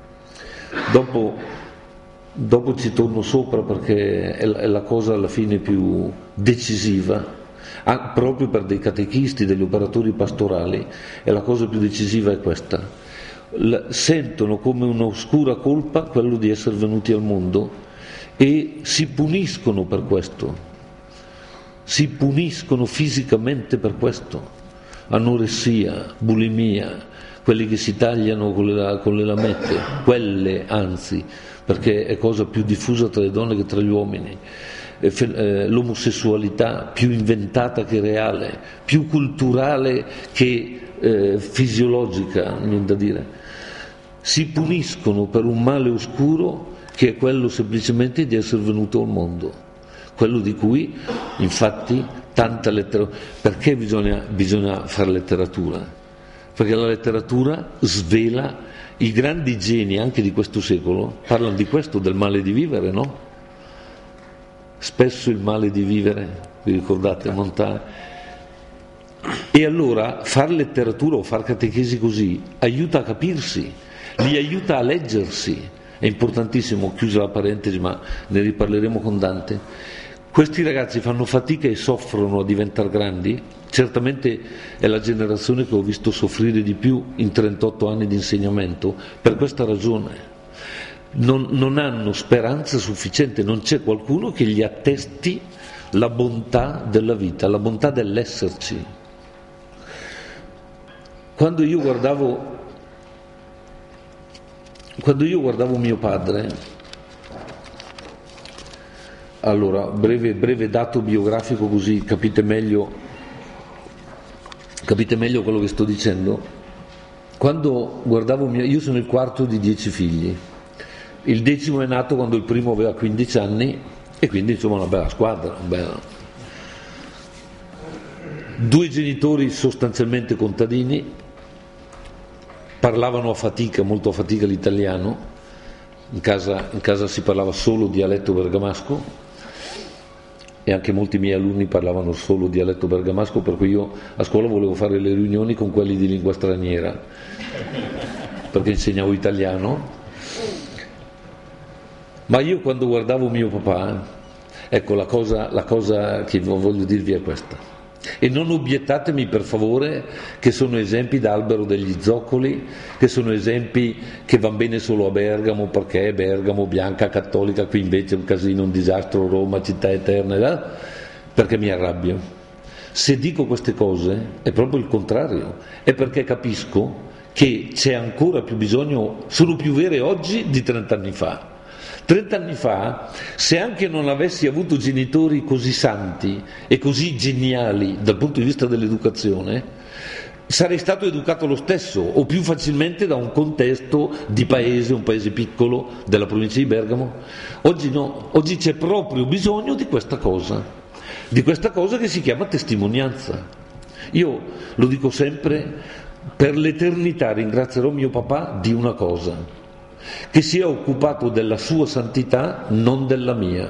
Dopo ci torno sopra perché è la cosa alla fine più decisiva, proprio per dei catechisti, degli operatori pastorali, e la cosa più decisiva è questa. Sentono come un'oscura colpa quello di essere venuti al mondo e si puniscono per questo, si puniscono fisicamente per questo, anoressia, bulimia, quelli che si tagliano con le lamette, quelle anzi, perché è cosa più diffusa tra le donne che tra gli uomini, l'omosessualità più inventata che reale, più culturale che fisiologica, non da dire. Si puniscono per un male oscuro che è quello semplicemente di essere venuto al mondo, quello di cui infatti tanta letteratura. Perché bisogna fare letteratura? Perché la letteratura svela i grandi geni anche di questo secolo, parlano di questo, del male di vivere, no? Spesso il male di vivere, vi ricordate Montale? E allora far letteratura o far catechesi così aiuta a capirsi, li aiuta a leggersi, è importantissimo, chiusa la parentesi, ma ne riparleremo con Dante. Questi ragazzi fanno fatica e soffrono a diventare grandi, certamente è la generazione che ho visto soffrire di più in 38 anni di insegnamento, per questa ragione. Non hanno speranza sufficiente, non c'è qualcuno che gli attesti la bontà della vita, la bontà dell'esserci. Quando io guardavo mio padre, allora, breve dato biografico così capite meglio quello che sto dicendo. Quando guardavo io sono il quarto di 10 figli, il 10° è nato quando il primo aveva 15 anni e quindi insomma una bella squadra, Due genitori sostanzialmente contadini, parlavano molto a fatica l'italiano, in casa si parlava solo dialetto bergamasco e anche molti miei alunni parlavano solo dialetto bergamasco, per cui io a scuola volevo fare le riunioni con quelli di lingua straniera perché insegnavo italiano. Ma io quando guardavo mio papà, ecco la cosa che voglio dirvi è questa. E non obiettatemi per favore che sono esempi d'albero degli zoccoli, che sono esempi che van bene solo a Bergamo perché Bergamo bianca cattolica, qui invece è un casino, un disastro, Roma città eterna, perché mi arrabbio. Se dico queste cose è proprio il contrario, è perché capisco che c'è ancora più bisogno, sono più vere oggi di 30 anni fa. 30 anni fa, se anche non avessi avuto genitori così santi e così geniali dal punto di vista dell'educazione, sarei stato educato lo stesso, o più facilmente da un contesto di paese, un paese piccolo della provincia di Bergamo. Oggi no, oggi c'è proprio bisogno di questa cosa che si chiama testimonianza. Io lo dico sempre, per l'eternità ringrazierò mio papà di una cosa: che si è occupato della sua santità, non della mia.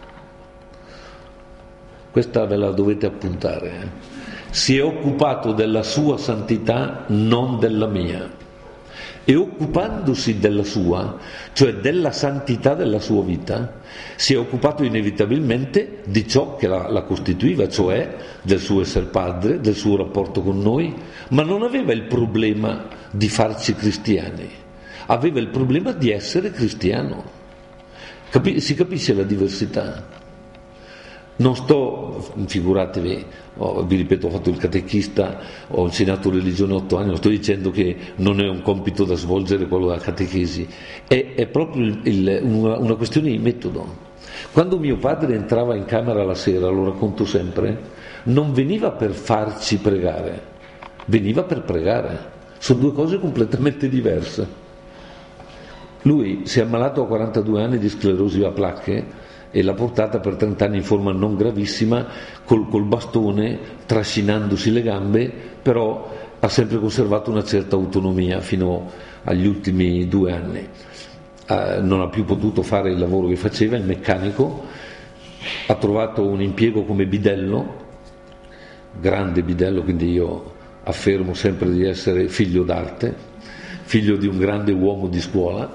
Questa ve la dovete appuntare. Si è occupato della sua santità, non della mia. E occupandosi della sua, cioè della santità della sua vita, si è occupato inevitabilmente di ciò che la costituiva, cioè del suo essere padre, del suo rapporto con noi, ma non aveva il problema di farci cristiani. Aveva il problema di essere cristiano. Si capisce la diversità? Non sto, figuratevi, vi ripeto, ho fatto il catechista, ho insegnato religione 8 anni, non sto dicendo che non è un compito da svolgere quello della catechesi, è proprio una questione di metodo. Quando mio padre entrava in camera la sera, lo racconto sempre, non veniva per farci pregare, veniva per pregare. Sono due cose completamente diverse. Lui si è ammalato a 42 anni di sclerosi a placche e l'ha portata per 30 anni in forma non gravissima, col bastone, trascinandosi le gambe, però ha sempre conservato una certa autonomia fino agli ultimi 2 anni. Non ha più potuto fare il lavoro che faceva, il meccanico, ha trovato un impiego come bidello, grande bidello, quindi io affermo sempre di essere figlio d'arte, figlio di un grande uomo di scuola.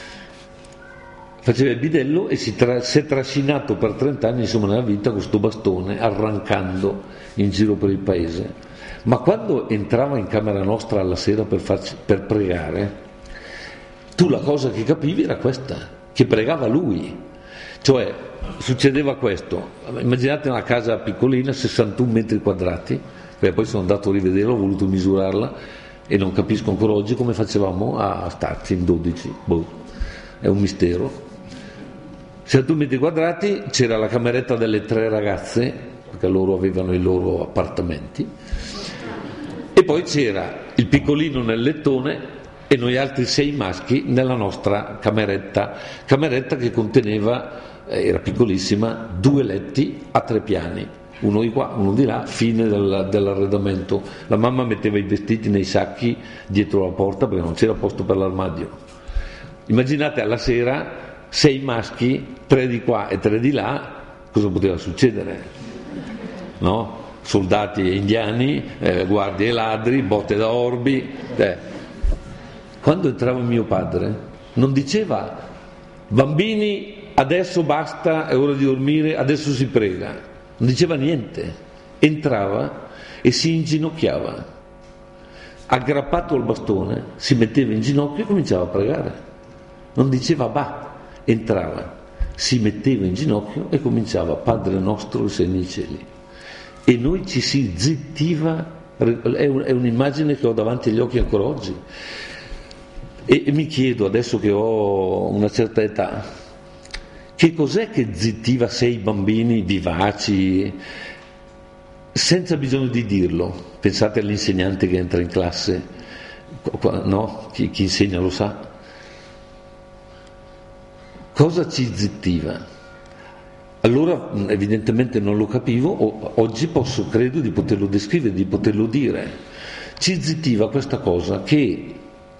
Faceva il bidello e si è trascinato per 30 anni, insomma, nella vita questo bastone, arrancando in giro per il paese. Ma quando entrava in camera nostra alla sera per pregare, tu la cosa che capivi era questa, che pregava lui. Cioè, succedeva questo: immaginate una casa piccolina, 61 metri quadrati, poi sono andato a rivederla, ho voluto misurarla e non capisco ancora oggi come facevamo a starci in 12, è un mistero. 61 metri quadrati, c'era la cameretta delle 3 ragazze, perché loro avevano i loro appartamenti, e poi c'era il piccolino nel lettone e noi altri 6 maschi nella nostra cameretta che conteneva, era piccolissima, 2 letti a 3 piani, uno di qua, uno di là, fine dell'arredamento. La mamma metteva i vestiti nei sacchi dietro la porta perché non c'era posto per l'armadio. Immaginate alla sera 6 maschi, 3 di qua e 3 di là, cosa poteva succedere? No? Soldati e indiani, guardie e ladri, botte da orbi. Quando entrava mio padre non diceva: bambini, adesso basta, è ora di dormire, adesso si prega. Non diceva niente. Entrava e si inginocchiava. Aggrappato al bastone, si metteva in ginocchio e cominciava a pregare. Non diceva bah. Entrava, si metteva in ginocchio e cominciava: Padre nostro che sei nei cieli. E noi ci si zittiva, è un'immagine che ho davanti agli occhi ancora oggi. E mi chiedo, adesso che ho una certa età, che cos'è che zittiva 6 bambini vivaci, senza bisogno di dirlo? Pensate all'insegnante che entra in classe, no? Chi insegna lo sa. Cosa ci zittiva? Allora evidentemente non lo capivo, oggi credo di poterlo descrivere, di poterlo dire. Ci zittiva questa cosa che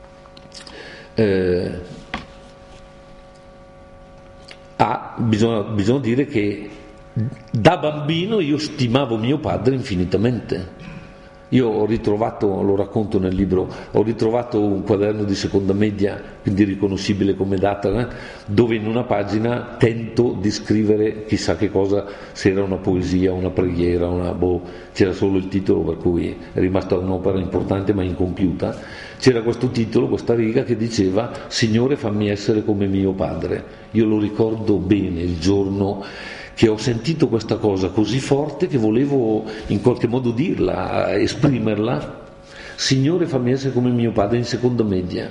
bisogna dire che da bambino io stimavo mio padre infinitamente. Io ho ritrovato, lo racconto nel libro, ho ritrovato un quaderno di seconda media, quindi riconoscibile come data, dove in una pagina tento di scrivere chissà che cosa, se era una poesia, una preghiera, c'era solo il titolo, per cui è rimasta un'opera importante ma incompiuta. C'era questo titolo, questa riga che diceva: Signore, fammi essere come mio padre. Io lo ricordo bene il giorno che ho sentito questa cosa così forte che volevo in qualche modo dirla, esprimerla. Signore fammi essere come mio padre in seconda media,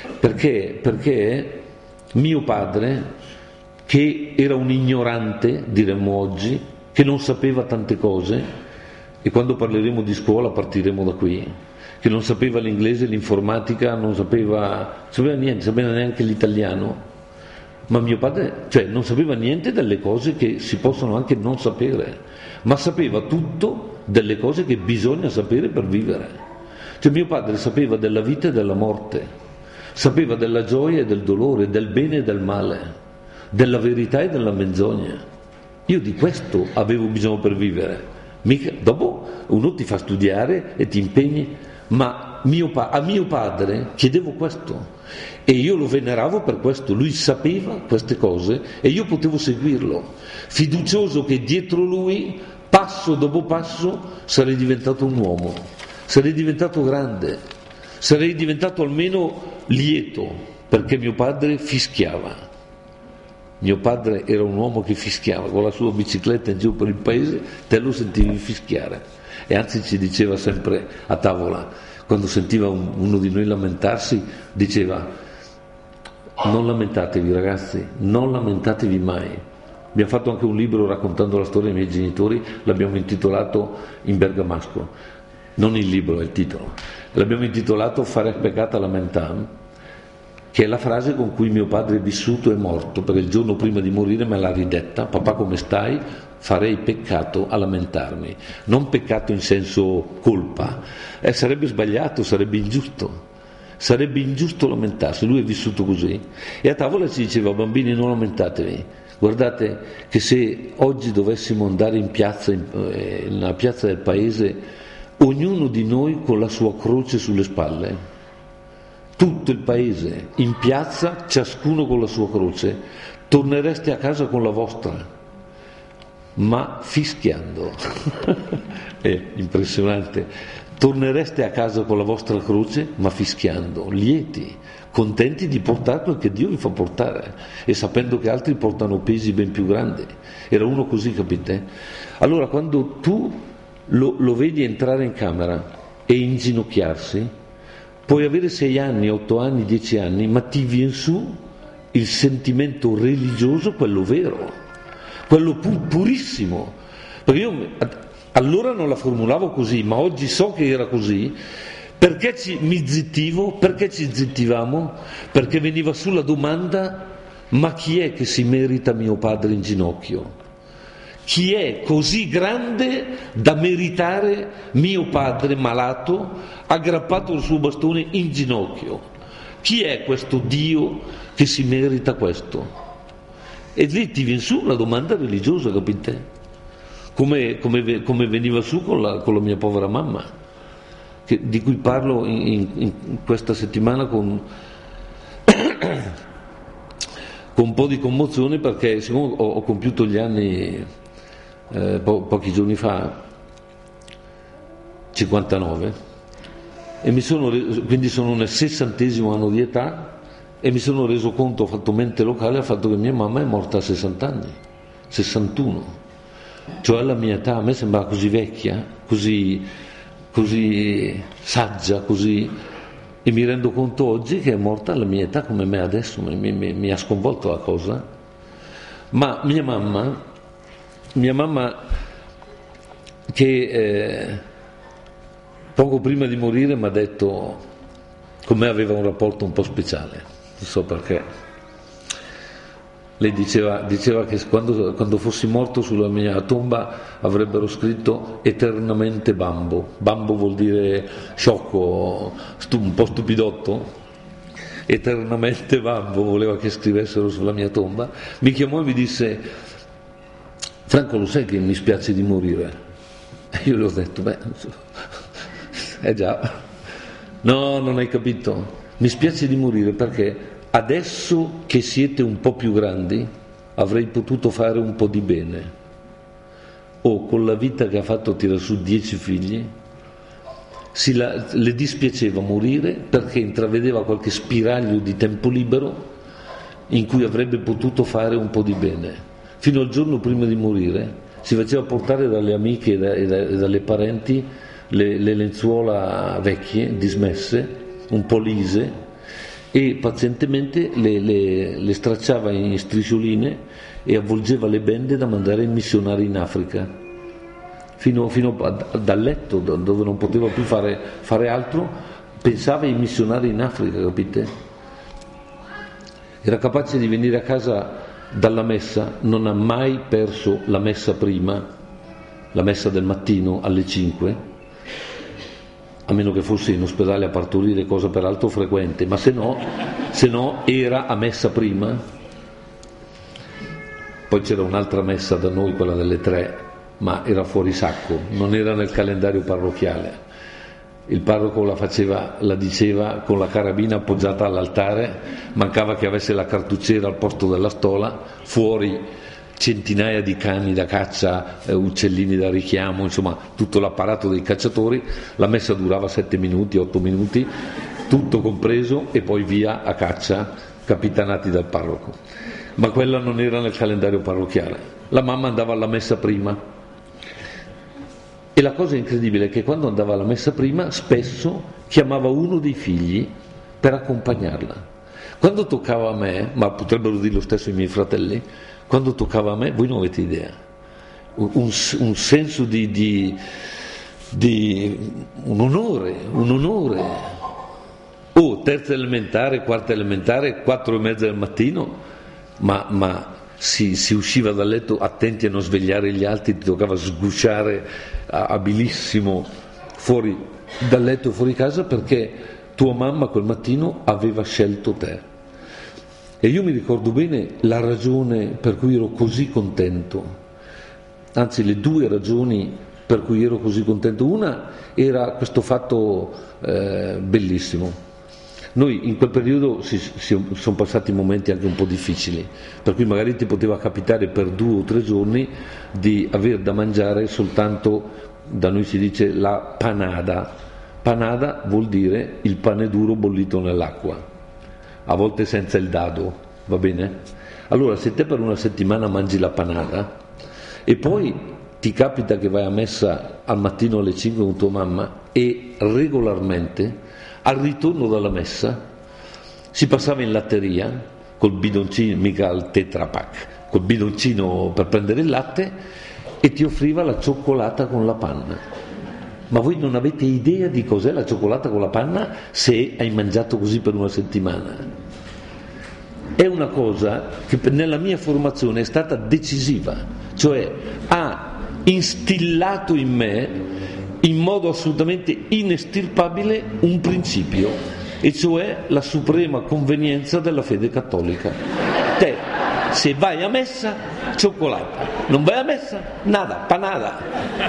perché mio padre, che era un ignorante, diremmo oggi, che non sapeva tante cose, e quando parleremo di scuola partiremo da qui, che non sapeva l'inglese, l'informatica, non sapeva niente, sapeva neanche l'italiano, ma mio padre, cioè, non sapeva niente delle cose che si possono anche non sapere, ma sapeva tutto delle cose che bisogna sapere per vivere. Cioè mio padre sapeva della vita e della morte, sapeva della gioia e del dolore, del bene e del male, della verità e della menzogna. Io di questo avevo bisogno per vivere. Mica, dopo uno ti fa studiare e ti impegni, ma a mio padre chiedevo questo e io lo veneravo per questo. Lui sapeva queste cose e io potevo seguirlo, fiducioso che dietro lui, passo dopo passo, sarei diventato un uomo, sarei diventato grande, sarei diventato almeno lieto, perché mio padre fischiava. Mio padre era un uomo che fischiava con la sua bicicletta in giù per il paese, te lo sentivi fischiare, e anzi ci diceva sempre a tavola, quando sentiva uno di noi lamentarsi, diceva: non lamentatevi ragazzi, non lamentatevi mai. Abbiamo fatto anche un libro raccontando la storia dei miei genitori, l'abbiamo intitolato In Bergamasco, non il libro, è il titolo, l'abbiamo intitolato Fare peccata lamentam, che è la frase con cui mio padre è vissuto e morto, perché il giorno prima di morire me l'ha ridetta: papà come stai? Farei peccato a lamentarmi. Non peccato in senso colpa, sarebbe sbagliato, sarebbe ingiusto lamentarsi. Lui è vissuto così, e a tavola ci diceva: bambini, non lamentatevi, guardate che se oggi dovessimo andare in piazza, nella piazza del paese, ognuno di noi con la sua croce sulle spalle, tutto il paese in piazza, ciascuno con la sua croce, tornereste a casa con la vostra, ma fischiando. È impressionante. Tornereste a casa con la vostra croce, ma fischiando, lieti, contenti di portare quel che Dio vi fa portare, e sapendo che altri portano pesi ben più grandi. Era uno così, capite? Allora quando tu lo vedi entrare in camera e inginocchiarsi, puoi avere 6 anni, 8 anni, 10 anni, ma ti viene su il sentimento religioso, quello vero, quello purissimo. Perché io allora non la formulavo così, ma oggi so che era così. Perché mi zittivo? Perché ci zittivamo? Perché veniva su la domanda: ma chi è che si merita mio padre in ginocchio? Chi è così grande da meritare mio padre malato, aggrappato al suo bastone in ginocchio? Chi è questo Dio che si merita questo? E lì ti viene su la domanda religiosa, capite? Come veniva su con la mia povera mamma, di cui parlo in questa settimana con un po' di commozione, perché siccome ho compiuto gli anni pochi giorni fa, 59, e quindi sono nel 60° anno di età, e mi sono reso conto, ho fatto mente locale al fatto che mia mamma è morta a 60 anni, 61, cioè alla mia età. A me sembrava così vecchia, così saggia, così, e mi rendo conto oggi che è morta alla mia età come me adesso. Mi ha sconvolto la cosa. Ma mia mamma che poco prima di morire mi ha detto, con me aveva un rapporto un po' speciale, non so perché. Lei diceva che quando fossi morto sulla mia tomba avrebbero scritto eternamente Bambo. Bambo vuol dire sciocco, un po' stupidotto. Eternamente Bambo voleva che scrivessero sulla mia tomba. Mi chiamò e mi disse: Franco, lo sai che mi spiace di morire? E io le ho detto: già. No, non hai capito. Mi spiace di morire perché adesso che siete un po' più grandi avrei potuto fare un po' di bene. Con la vita che ha fatto tirare su 10 figli, le dispiaceva morire perché intravedeva qualche spiraglio di tempo libero in cui avrebbe potuto fare un po' di bene. Fino al giorno prima di morire si faceva portare dalle amiche e dalle parenti le lenzuola vecchie, dismesse, un po' lise, e pazientemente le stracciava in striscioline e avvolgeva le bende da mandare ai missionari in Africa, fino dal letto dove non poteva più fare altro, pensava ai missionari in Africa, capite? Era capace di venire a casa dalla messa, non ha mai perso la messa prima, la messa del mattino alle 5, a meno che fosse in ospedale a partorire, cosa peraltro frequente, ma se no era a messa prima. Poi c'era un'altra messa da noi, quella delle 3, ma era fuori sacco, non era nel calendario parrocchiale. Il parroco la diceva con la carabina appoggiata all'altare, mancava che avesse la cartucciera al posto della stola, fuori centinaia di cani da caccia, uccellini da richiamo, insomma tutto l'apparato dei cacciatori. La messa durava 7 minuti, 8 minuti, tutto compreso, e poi via a caccia, capitanati dal parroco. Ma quella non era nel calendario parrocchiale. La mamma andava alla messa prima, e la cosa incredibile è che quando andava alla messa prima spesso chiamava uno dei figli per accompagnarla. Quando toccava a me, ma potrebbero dire lo stesso i miei fratelli, quando toccava a me, voi non avete idea, un senso di un onore. Terza elementare, quarta elementare, 4:30 del mattino, ma si usciva dal letto attenti a non svegliare gli altri, ti toccava sgusciare abilissimo fuori dal letto, fuori casa, perché tua mamma quel mattino aveva scelto te. E io mi ricordo bene la ragione per cui ero così contento, anzi le 2 ragioni per cui ero così contento. Una era questo fatto bellissimo. Noi in quel periodo sono passati momenti anche un po' difficili, per cui magari ti poteva capitare per 2 o 3 giorni di aver da mangiare soltanto, da noi si dice, la panada. Panada vuol dire il pane duro bollito nell'acqua, a volte senza il dado, va bene? Allora, se te per una settimana mangi la panada e poi ti capita che vai a messa al mattino alle 5 con tua mamma, e regolarmente al ritorno dalla messa si passava in latteria col bidoncino, mica al Tetra Pak, col bidoncino per prendere il latte, e ti offriva la cioccolata con la panna. Ma voi non avete idea di cos'è la cioccolata con la panna se hai mangiato così per una settimana. È una cosa che nella mia formazione è stata decisiva, cioè ha instillato in me in modo assolutamente inestirpabile un principio, e cioè la suprema convenienza della fede cattolica. Te, se vai a messa, cioccolata, non vai a messa, nada, panada.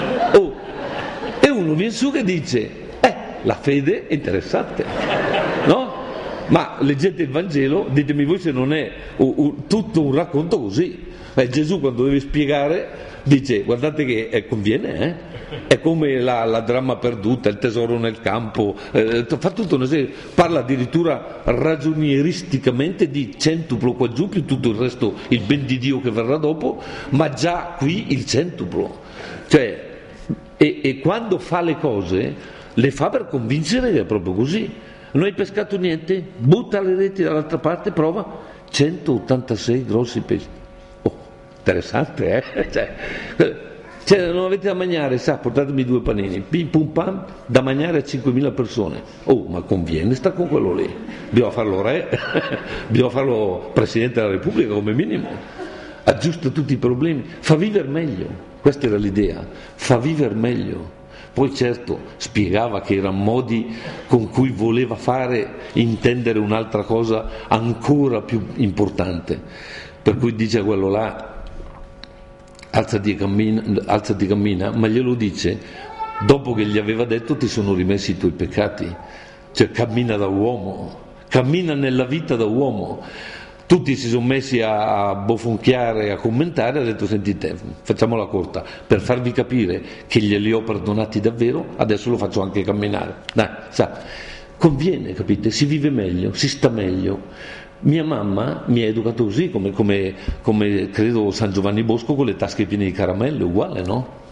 E uno viene su che dice, la fede è interessante, no? Ma leggete il Vangelo, ditemi voi se non è tutto un racconto così. Gesù, quando deve spiegare, dice, guardate che conviene, è come la dramma perduta, il tesoro nel campo, fa tutto una serie, parla addirittura ragionieristicamente di centuplo qua giù, più tutto il resto, il ben di Dio che verrà dopo, ma già qui il centuplo. Cioè, e quando fa le cose, le fa per convincere che è proprio così. Non hai pescato niente? Butta le reti dall'altra parte, prova. 186 grossi pesci. Interessante, Cioè, non avete da mangiare, portatemi 2 panini, pim pum pam, da mangiare a 5.000 persone. Ma conviene sta con quello lì, bisogna farlo re, bisogna farlo Presidente della Repubblica come minimo, aggiusta tutti i problemi, fa vivere meglio, questa era l'idea, fa vivere meglio. Poi certo spiegava che erano modi con cui voleva fare intendere un'altra cosa ancora più importante, per cui dice a quello là, alzati e cammina, ma glielo dice dopo che gli aveva detto ti sono rimessi i tuoi peccati, cioè cammina da uomo, cammina nella vita da uomo. Tutti si sono messi a bofonchiare, a commentare, ha detto sentite, facciamola corta, per farvi capire che glieli ho perdonati davvero, adesso lo faccio anche camminare. Conviene, capite? Si vive meglio, si sta meglio. Mia mamma mi ha educato così, come credo San Giovanni Bosco con le tasche piene di caramelle, uguale, no?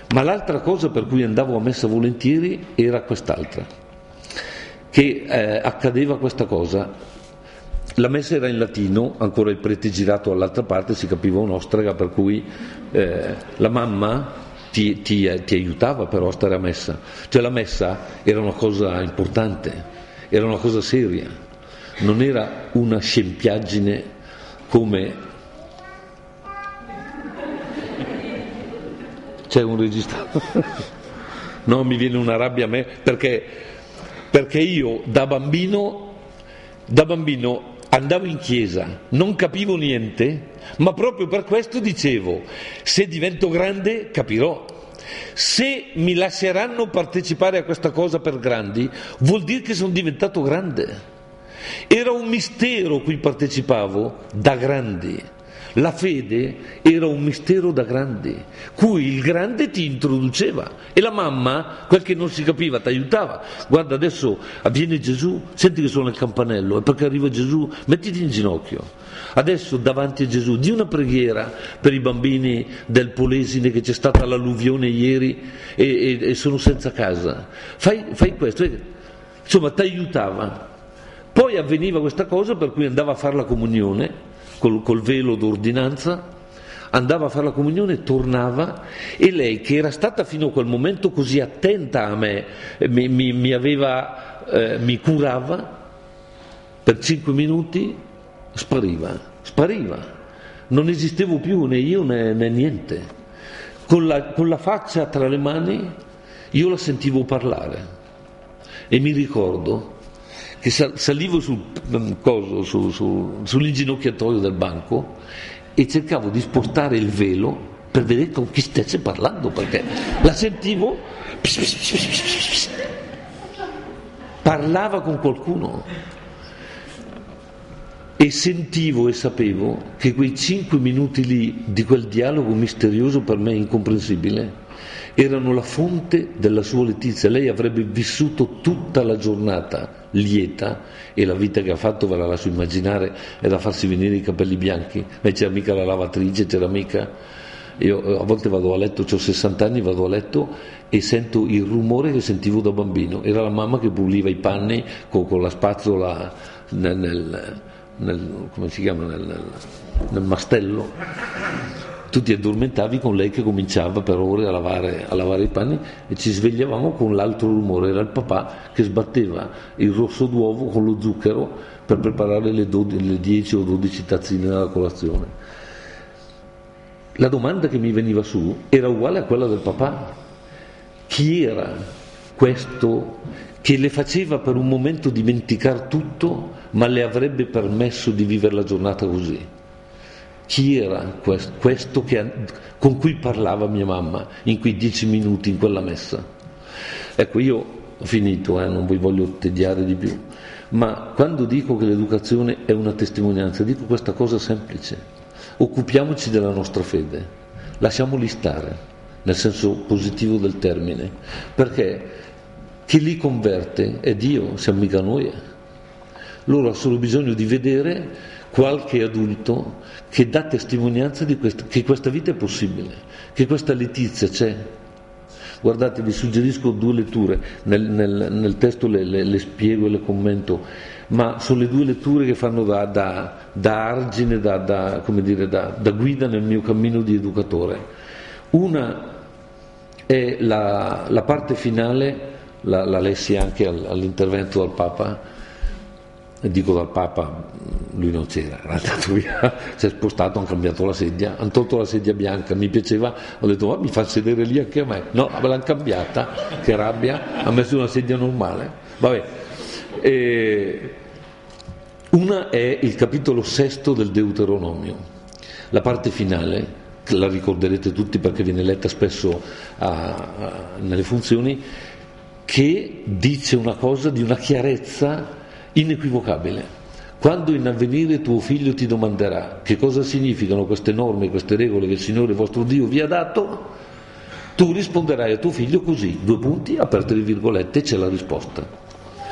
Ma l'altra cosa per cui andavo a messa volentieri era quest'altra, che accadeva questa cosa. La messa era in latino, ancora il prete girato all'altra parte, si capiva un'ostrega, per cui la mamma ti aiutava però a stare a messa. Cioè la messa era una cosa importante, era una cosa seria, non era una scempiaggine come... C'è un registrato? No, mi viene una rabbia a me, perché io da bambino andavo in chiesa, non capivo niente, ma proprio per questo dicevo: se divento grande capirò. Se mi lasceranno partecipare a questa cosa per grandi, vuol dire che sono diventato grande. Era un mistero cui partecipavo da grandi. La fede era un mistero da grandi, cui il grande ti introduceva e la mamma, quel che non si capiva, ti aiutava. Guarda, adesso avviene Gesù, senti che suona il campanello, e perché arriva Gesù, mettiti in ginocchio. Adesso davanti a Gesù di una preghiera per i bambini del Polesine, che c'è stata l'alluvione ieri e sono senza casa. Fai questo, insomma ti aiutava. Poi avveniva questa cosa per cui andava a fare la comunione col velo d'ordinanza, andava a fare la comunione, tornava, e lei, che era stata fino a quel momento così attenta a me, mi curava, per 5 minuti spariva, non esistevo più, né io né niente. Con la faccia tra le mani io la sentivo parlare, e mi ricordo che salivo sull'inginocchiatoio del banco e cercavo di spostare il velo per vedere con chi stesse parlando, perché la sentivo, parlava con qualcuno, e sentivo e sapevo che quei 5 minuti lì di quel dialogo misterioso, per me incomprensibile, erano la fonte della sua letizia. Lei avrebbe vissuto tutta la giornata lieta, e la vita che ha fatto, ve la lascio immaginare, è da farsi venire i capelli bianchi. Ma c'era mica la lavatrice, c'era mica... Io a volte vado a letto, ho 60 anni, vado a letto e sento il rumore che sentivo da bambino. Era la mamma che puliva i panni con la spazzola come si chiama, nel mastello. Tu ti addormentavi con lei che cominciava per ore a lavare i panni, e ci svegliavamo con l'altro rumore. Era il papà che sbatteva il rosso d'uovo con lo zucchero per preparare le 10 o 12 tazzine della colazione. La domanda che mi veniva su era uguale a quella del papà: chi era questo che le faceva per un momento dimenticare tutto, ma le avrebbe permesso di vivere la giornata così? Chi era questo con cui parlava mia mamma in quei 10 minuti in quella messa? Ecco, io ho finito, non vi voglio tediare di più, ma quando dico che l'educazione è una testimonianza, dico questa cosa semplice: occupiamoci della nostra fede, lasciamoli stare, nel senso positivo del termine, perché chi li converte è Dio, siamo mica noi. Loro hanno solo bisogno di vedere qualche adulto che dà testimonianza di che questa vita è possibile, che questa letizia c'è. Guardate, vi suggerisco 2 letture, nel testo le spiego e le commento, ma sono le 2 letture che fanno da argine, da guida nel mio cammino di educatore. Una è la parte finale, la lessi anche all'intervento del Papa. Dico dal Papa, lui non c'era, era andato via, si è spostato, hanno cambiato la sedia, hanno tolto la sedia bianca, mi piaceva, ho detto: ma mi fa sedere lì anche a me? No, me l'hanno cambiata, che rabbia, ha messo una sedia normale. Vabbè. Una è il capitolo 6 del Deuteronomio, la parte finale, che la ricorderete tutti perché viene letta spesso nelle funzioni, che dice una cosa di una chiarezza inequivocabile. Quando in avvenire tuo figlio ti domanderà che cosa significano queste norme, queste regole che il Signore vostro Dio vi ha dato, tu risponderai a tuo figlio così, 2 punti, aperte le virgolette, c'è la risposta.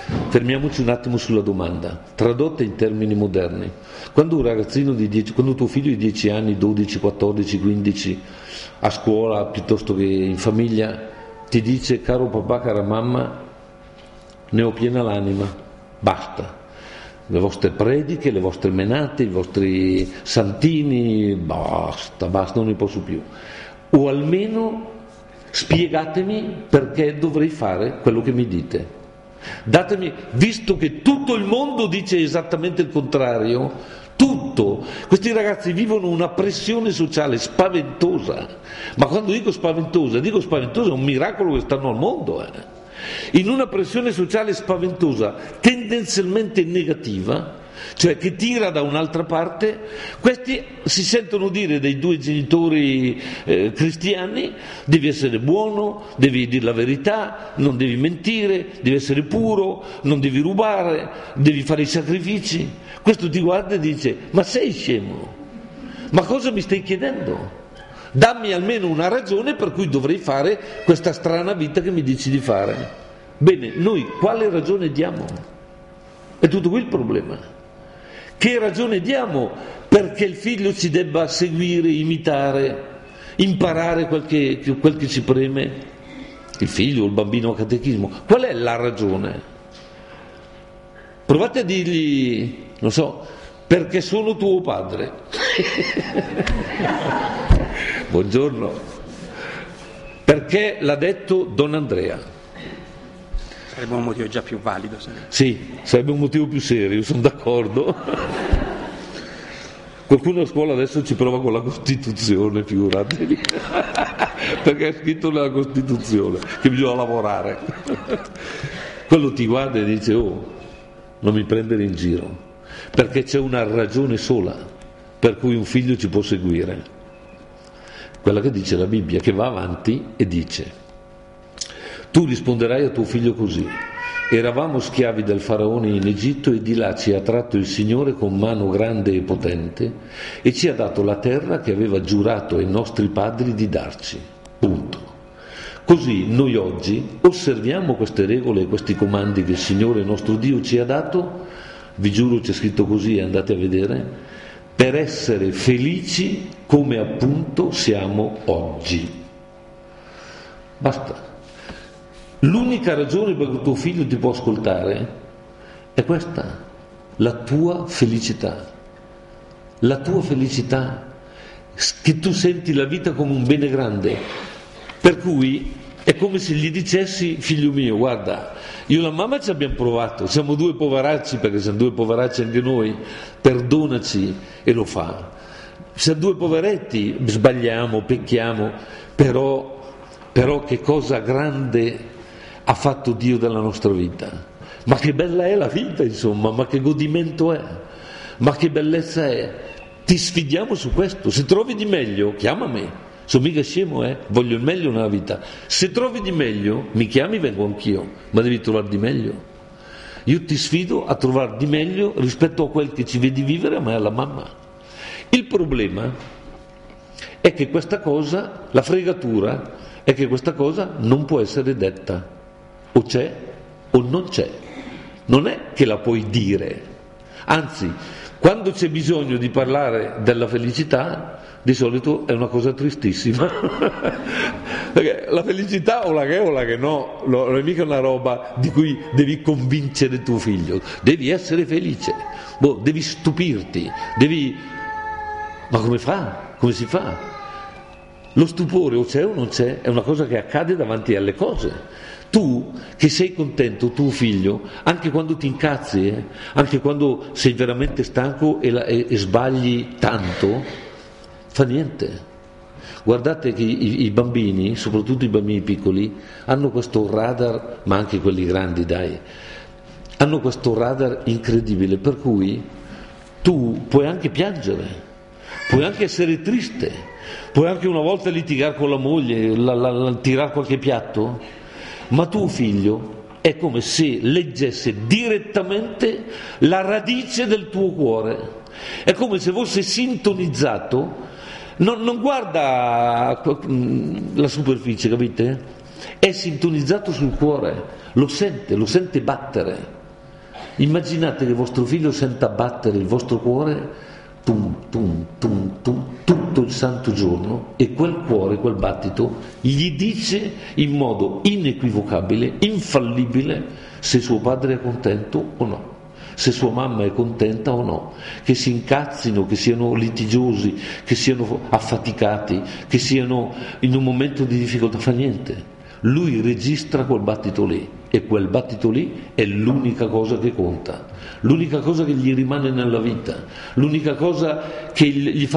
fermiamoci un attimo sulla domanda, tradotta in termini moderni. Quando un ragazzino quando tuo figlio di 10 anni, 12, 14, 15, a scuola piuttosto che in famiglia, ti dice: caro papà, cara mamma, ne ho piena l'anima, basta. Le vostre prediche, le vostre menate, i vostri santini, basta, non ne posso più. O almeno spiegatemi perché dovrei fare quello che mi dite. Datemi, visto che tutto il mondo dice esattamente il contrario, tutto, questi ragazzi vivono una pressione sociale spaventosa, ma quando dico spaventosa è un miracolo che stanno al mondo, in una pressione sociale spaventosa, tendenzialmente negativa, cioè che tira da un'altra parte. Questi si sentono dire dai due genitori cristiani: devi essere buono, devi dire la verità, non devi mentire, devi essere puro, non devi rubare, devi fare i sacrifici. Questo ti guarda e dice: ma sei scemo? Ma cosa mi stai chiedendo? Dammi almeno una ragione per cui dovrei fare questa strana vita che mi dici di fare. Bene, noi quale ragione diamo? È tutto qui il problema. Che ragione diamo perché il figlio ci debba seguire, imitare, imparare quel che ci preme? Il figlio o il bambino a catechismo. Qual è la ragione? Provate a dirgli, non so, perché sono tuo padre. Buongiorno. Perché l'ha detto Don Andrea? Sarebbe un motivo già più valido. Sì, sarebbe un motivo più serio, sono d'accordo. Qualcuno a scuola adesso ci prova con la Costituzione, figuratevi, perché è scritto nella Costituzione che bisogna lavorare. Quello ti guarda e dice: oh, non mi prendere in giro, perché c'è una ragione sola per cui un figlio ci può seguire, quella che dice la Bibbia, che va avanti e dice: tu risponderai a tuo figlio così: eravamo schiavi del faraone in Egitto e di là ci ha tratto il Signore con mano grande e potente e ci ha dato la terra che aveva giurato ai nostri padri di darci. Punto. Così noi oggi osserviamo queste regole e questi comandi che il Signore nostro Dio ci ha dato, vi giuro c'è scritto così, andate a vedere, per essere felici come appunto siamo oggi. Basta. L'unica ragione per cui tuo figlio ti può ascoltare è questa: la tua felicità. La tua felicità, che tu senti la vita come un bene grande, per cui è come se gli dicessi: figlio mio, guarda, io e la mamma ci abbiamo provato, siamo due poveracci, perché siamo due poveracci anche noi, perdonaci, e lo fa. Siamo due poveretti, sbagliamo, pecchiamo, però che cosa grande ha fatto Dio della nostra vita. Ma che bella è la vita, insomma, ma che godimento è, ma che bellezza è. Ti sfidiamo su questo. Se trovi di meglio, chiamami. Sono mica scemo, voglio il meglio nella vita. Se trovi di meglio, mi chiami, vengo anch'io, ma devi trovare di meglio. Io ti sfido a trovare di meglio rispetto a quel che ci vedi vivere a me e alla mamma. Il problema è che questa cosa, la fregatura, è che questa cosa non può essere detta. O c'è o non c'è. Non è che la puoi dire. Anzi, quando c'è bisogno di parlare della felicità, di solito è una cosa tristissima. Perché la felicità o la che no, non è mica una roba di cui devi convincere tuo figlio. Devi essere felice, devi stupirti, Ma come fa? Come si fa? Lo stupore o c'è o non c'è è una cosa che accade davanti alle cose. Tu che sei contento, tuo figlio, anche quando ti incazzi, anche quando sei veramente stanco e sbagli tanto, fa niente. Guardate che i bambini, soprattutto i bambini piccoli, hanno questo radar, ma anche quelli grandi, hanno questo radar incredibile, per cui tu puoi anche piangere, puoi anche essere triste, puoi anche una volta litigare con la moglie, tirare qualche piatto, ma tuo figlio è come se leggesse direttamente la radice del tuo cuore, è come se fosse sintonizzato, non guarda la superficie, capite? È sintonizzato sul cuore, lo sente battere. Immaginate che vostro figlio senta battere il vostro cuore tum, tum, tum, tum, tutto il santo giorno, e quel cuore, quel battito, gli dice in modo inequivocabile, infallibile, se suo padre è contento o no, se sua mamma è contenta o no, che si incazzino, che siano litigiosi, che siano affaticati, che siano in un momento di difficoltà, fa niente. Lui registra quel battito lì, e quel battito lì è l'unica cosa che conta, l'unica cosa che gli rimane nella vita, l'unica cosa che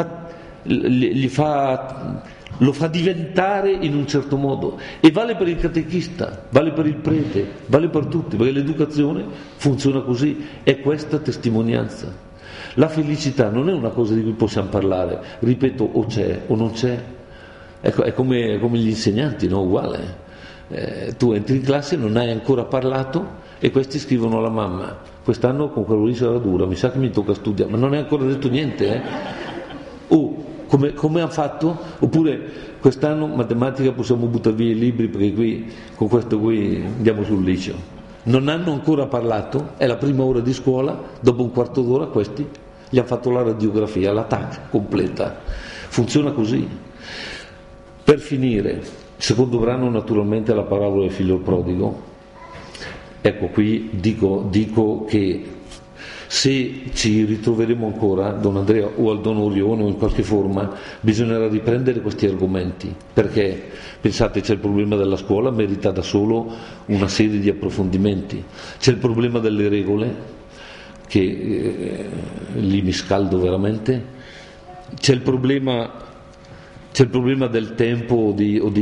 lo fa diventare in un certo modo. E vale per il catechista, vale per il prete, vale per tutti, perché l'educazione funziona così, è questa testimonianza. La felicità non è una cosa di cui possiamo parlare, ripeto, o c'è o non c'è, è come gli insegnanti, no? Uguale. Tu entri in classe, non hai ancora parlato, e questi scrivono alla mamma: quest'anno con quello lì sarà dura, mi sa che mi tocca studiare, ma non hai ancora detto niente, come ha fatto? Oppure quest'anno matematica possiamo buttare via i libri, perché qui con questo qui andiamo sul liceo. Non hanno ancora parlato, è la prima ora di scuola, dopo un quarto d'ora questi gli hanno fatto la radiografia, la TAC completa. Funziona così. Per finire, il secondo brano naturalmente è la parabola del figlio prodigo. Ecco, qui dico che se ci ritroveremo ancora, Don Andrea o al Don Orione o in qualche forma, bisognerà riprendere questi argomenti, perché pensate, c'è il problema della scuola, merita da solo una serie di approfondimenti, c'è il problema delle regole, che lì mi scaldo veramente, c'è il problema del tempo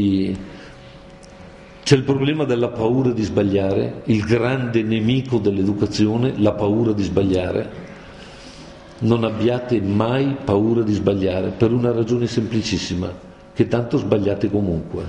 c'è il problema della paura di sbagliare, il grande nemico dell'educazione, la paura di sbagliare. Non abbiate mai paura di sbagliare, per una ragione semplicissima, che tanto sbagliate comunque.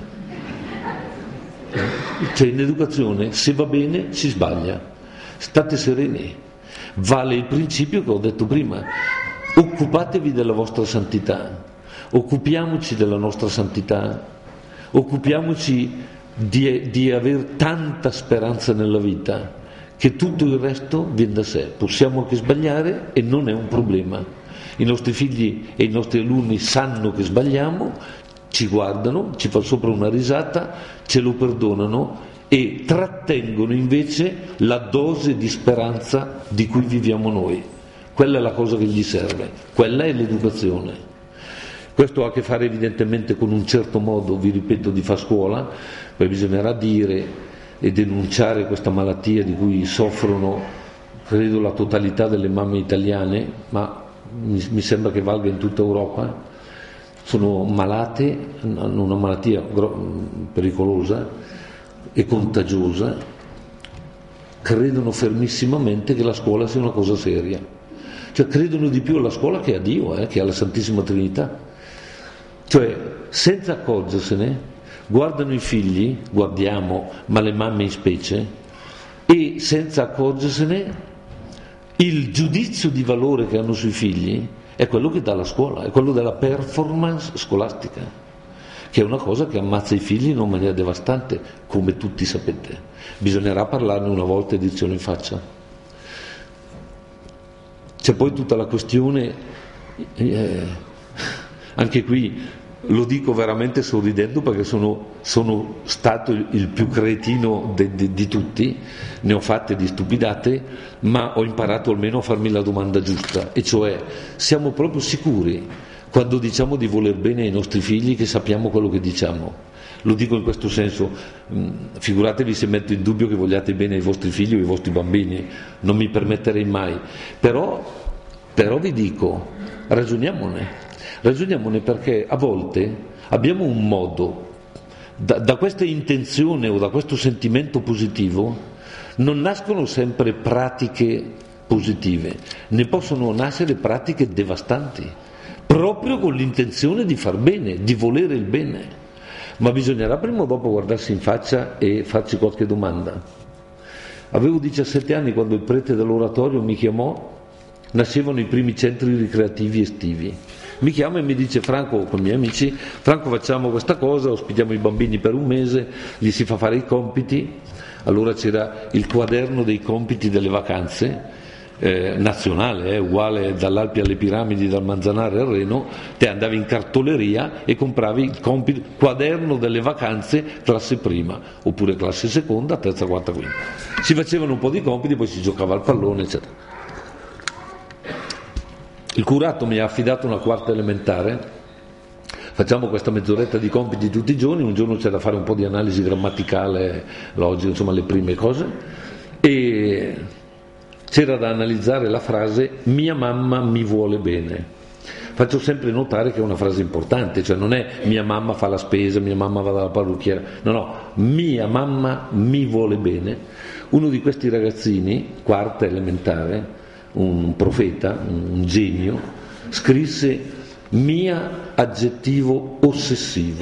Cioè, in educazione, se va bene, si sbaglia. State sereni. Vale il principio che ho detto prima: occupatevi della vostra santità, occupiamoci della nostra santità, occupiamoci di avere tanta speranza nella vita che tutto il resto viene da sé. Possiamo anche sbagliare e non è un problema. I nostri figli e i nostri alunni sanno che sbagliamo, ci guardano, ci fanno sopra una risata, ce lo perdonano e trattengono invece la dose di speranza di cui viviamo noi. Quella è la cosa che gli serve, quella è l'educazione. Questo ha a che fare evidentemente con un certo modo, vi ripeto, di far scuola, poi bisognerà dire e denunciare questa malattia di cui soffrono, credo, la totalità delle mamme italiane, ma mi sembra che valga in tutta Europa. Sono malate, hanno una malattia pericolosa e contagiosa, credono fermissimamente che la scuola sia una cosa seria, cioè credono di più alla scuola che a Dio, che alla Santissima Trinità. Cioè, senza accorgersene, guardano i figli, guardiamo, ma le mamme in specie, e senza accorgersene il giudizio di valore che hanno sui figli è quello che dà la scuola, è quello della performance scolastica, che è una cosa che ammazza i figli in una maniera devastante, come tutti sapete. Bisognerà parlarne una volta e dircelo in faccia. C'è poi tutta la questione, anche qui lo dico veramente sorridendo, perché sono stato il più cretino di tutti, ne ho fatte di stupidate, ma ho imparato almeno a farmi la domanda giusta, e cioè: siamo proprio sicuri quando diciamo di voler bene ai nostri figli che sappiamo quello che diciamo? Lo dico in questo senso, figuratevi se metto in dubbio che vogliate bene ai vostri figli o ai vostri bambini, non mi permetterei mai, però vi dico, ragioniamone, perché a volte abbiamo un modo, da questa intenzione o da questo sentimento positivo non nascono sempre pratiche positive, ne possono nascere pratiche devastanti, proprio con l'intenzione di far bene, di volere il bene, ma bisognerà prima o dopo guardarsi in faccia e farci qualche domanda. Avevo 17 anni quando il prete dell'oratorio mi chiamò, nascevano i primi centri ricreativi estivi. Mi chiama e mi dice: Franco, con i miei amici, Franco, facciamo questa cosa, ospitiamo i bambini per un mese, gli si fa fare i compiti, allora c'era il quaderno dei compiti delle vacanze, nazionale, uguale dall'Alpi alle Piramidi, dal Manzanare al Reno. Te andavi in cartoleria e compravi il quaderno delle vacanze classe prima, oppure classe seconda, terza, quarta, quinta. Si facevano un po' di compiti, poi si giocava al pallone, eccetera. Il curato mi ha affidato una quarta elementare. Facciamo questa mezz'oretta di compiti tutti i giorni, un giorno c'è da fare un po' di analisi grammaticale, logica, insomma le prime cose, e c'era da analizzare la frase "mia mamma mi vuole bene". Faccio sempre notare che è una frase importante, cioè non è "mia mamma fa la spesa, mia mamma va dalla parrucchiera", no, "mia mamma mi vuole bene". Uno di questi ragazzini, quarta elementare, un profeta, un genio, scrisse "mia aggettivo ossessivo".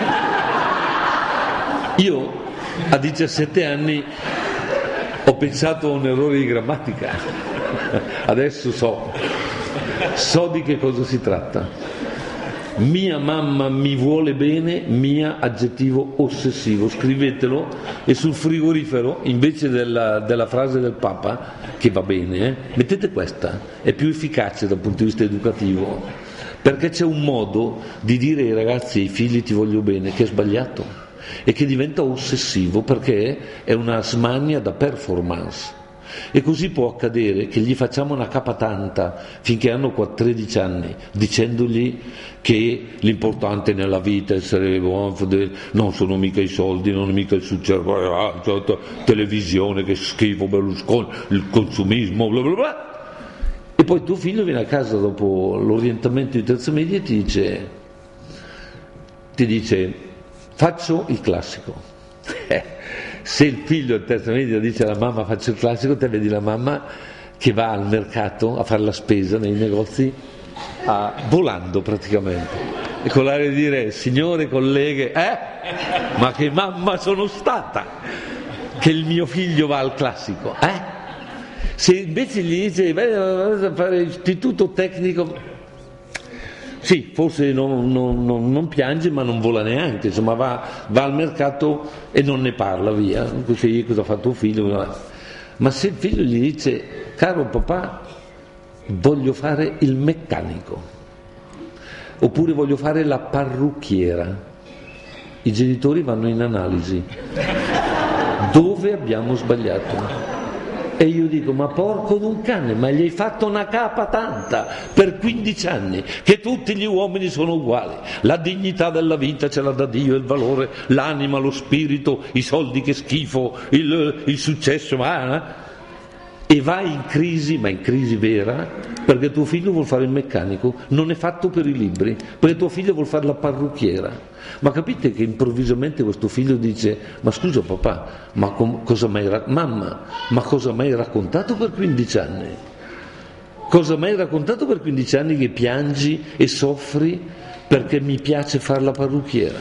Io a 17 anni ho pensato a un errore di grammatica, adesso so di che cosa si tratta. "Mia mamma mi vuole bene", mia aggettivo ossessivo, scrivetelo, e sul frigorifero invece della frase del Papa, che va bene, mettete questa, è più efficace dal punto di vista educativo, perché c'è un modo di dire ai ragazzi e ai figli "ti voglio bene" che è sbagliato e che diventa ossessivo, perché è una smania da performance. E così può accadere che gli facciamo una capa tanta finché hanno 13 anni, dicendogli che l'importante nella vita è essere buon, non sono mica i soldi, non è mica il successo, televisione, che schifo, Berlusconi, il consumismo, bla bla bla. E poi tuo figlio viene a casa dopo l'orientamento di terza media e ti dice "faccio il classico". Se il figlio in terza media dice alla mamma "faccio il classico", te vedi la mamma che va al mercato a fare la spesa nei negozi volando praticamente, e con l'aria di dire "signore, colleghe, ma che mamma sono stata che il mio figlio va al classico, Se invece gli dice "vai a fare istituto tecnico", sì, forse non piange, ma non vola neanche, insomma va al mercato e non ne parla, via, così cosa ha fatto un figlio. Ma se il figlio gli dice "caro papà, voglio fare il meccanico", oppure "voglio fare la parrucchiera", i genitori vanno in analisi. Dove abbiamo sbagliato? E io dico "ma porco d'un cane, ma gli hai fatto una capa tanta per 15 anni che tutti gli uomini sono uguali, la dignità della vita ce l'ha da Dio, il valore, l'anima, lo spirito, i soldi che schifo, il successo, e vai in crisi, ma in crisi vera, perché tuo figlio vuol fare il meccanico, non è fatto per i libri, perché tuo figlio vuol fare la parrucchiera". Ma capite che improvvisamente questo figlio dice "ma scusa papà, mamma, ma cosa mi hai raccontato per 15 anni? Cosa mi hai raccontato per 15 anni che piangi e soffri perché mi piace fare la parrucchiera?".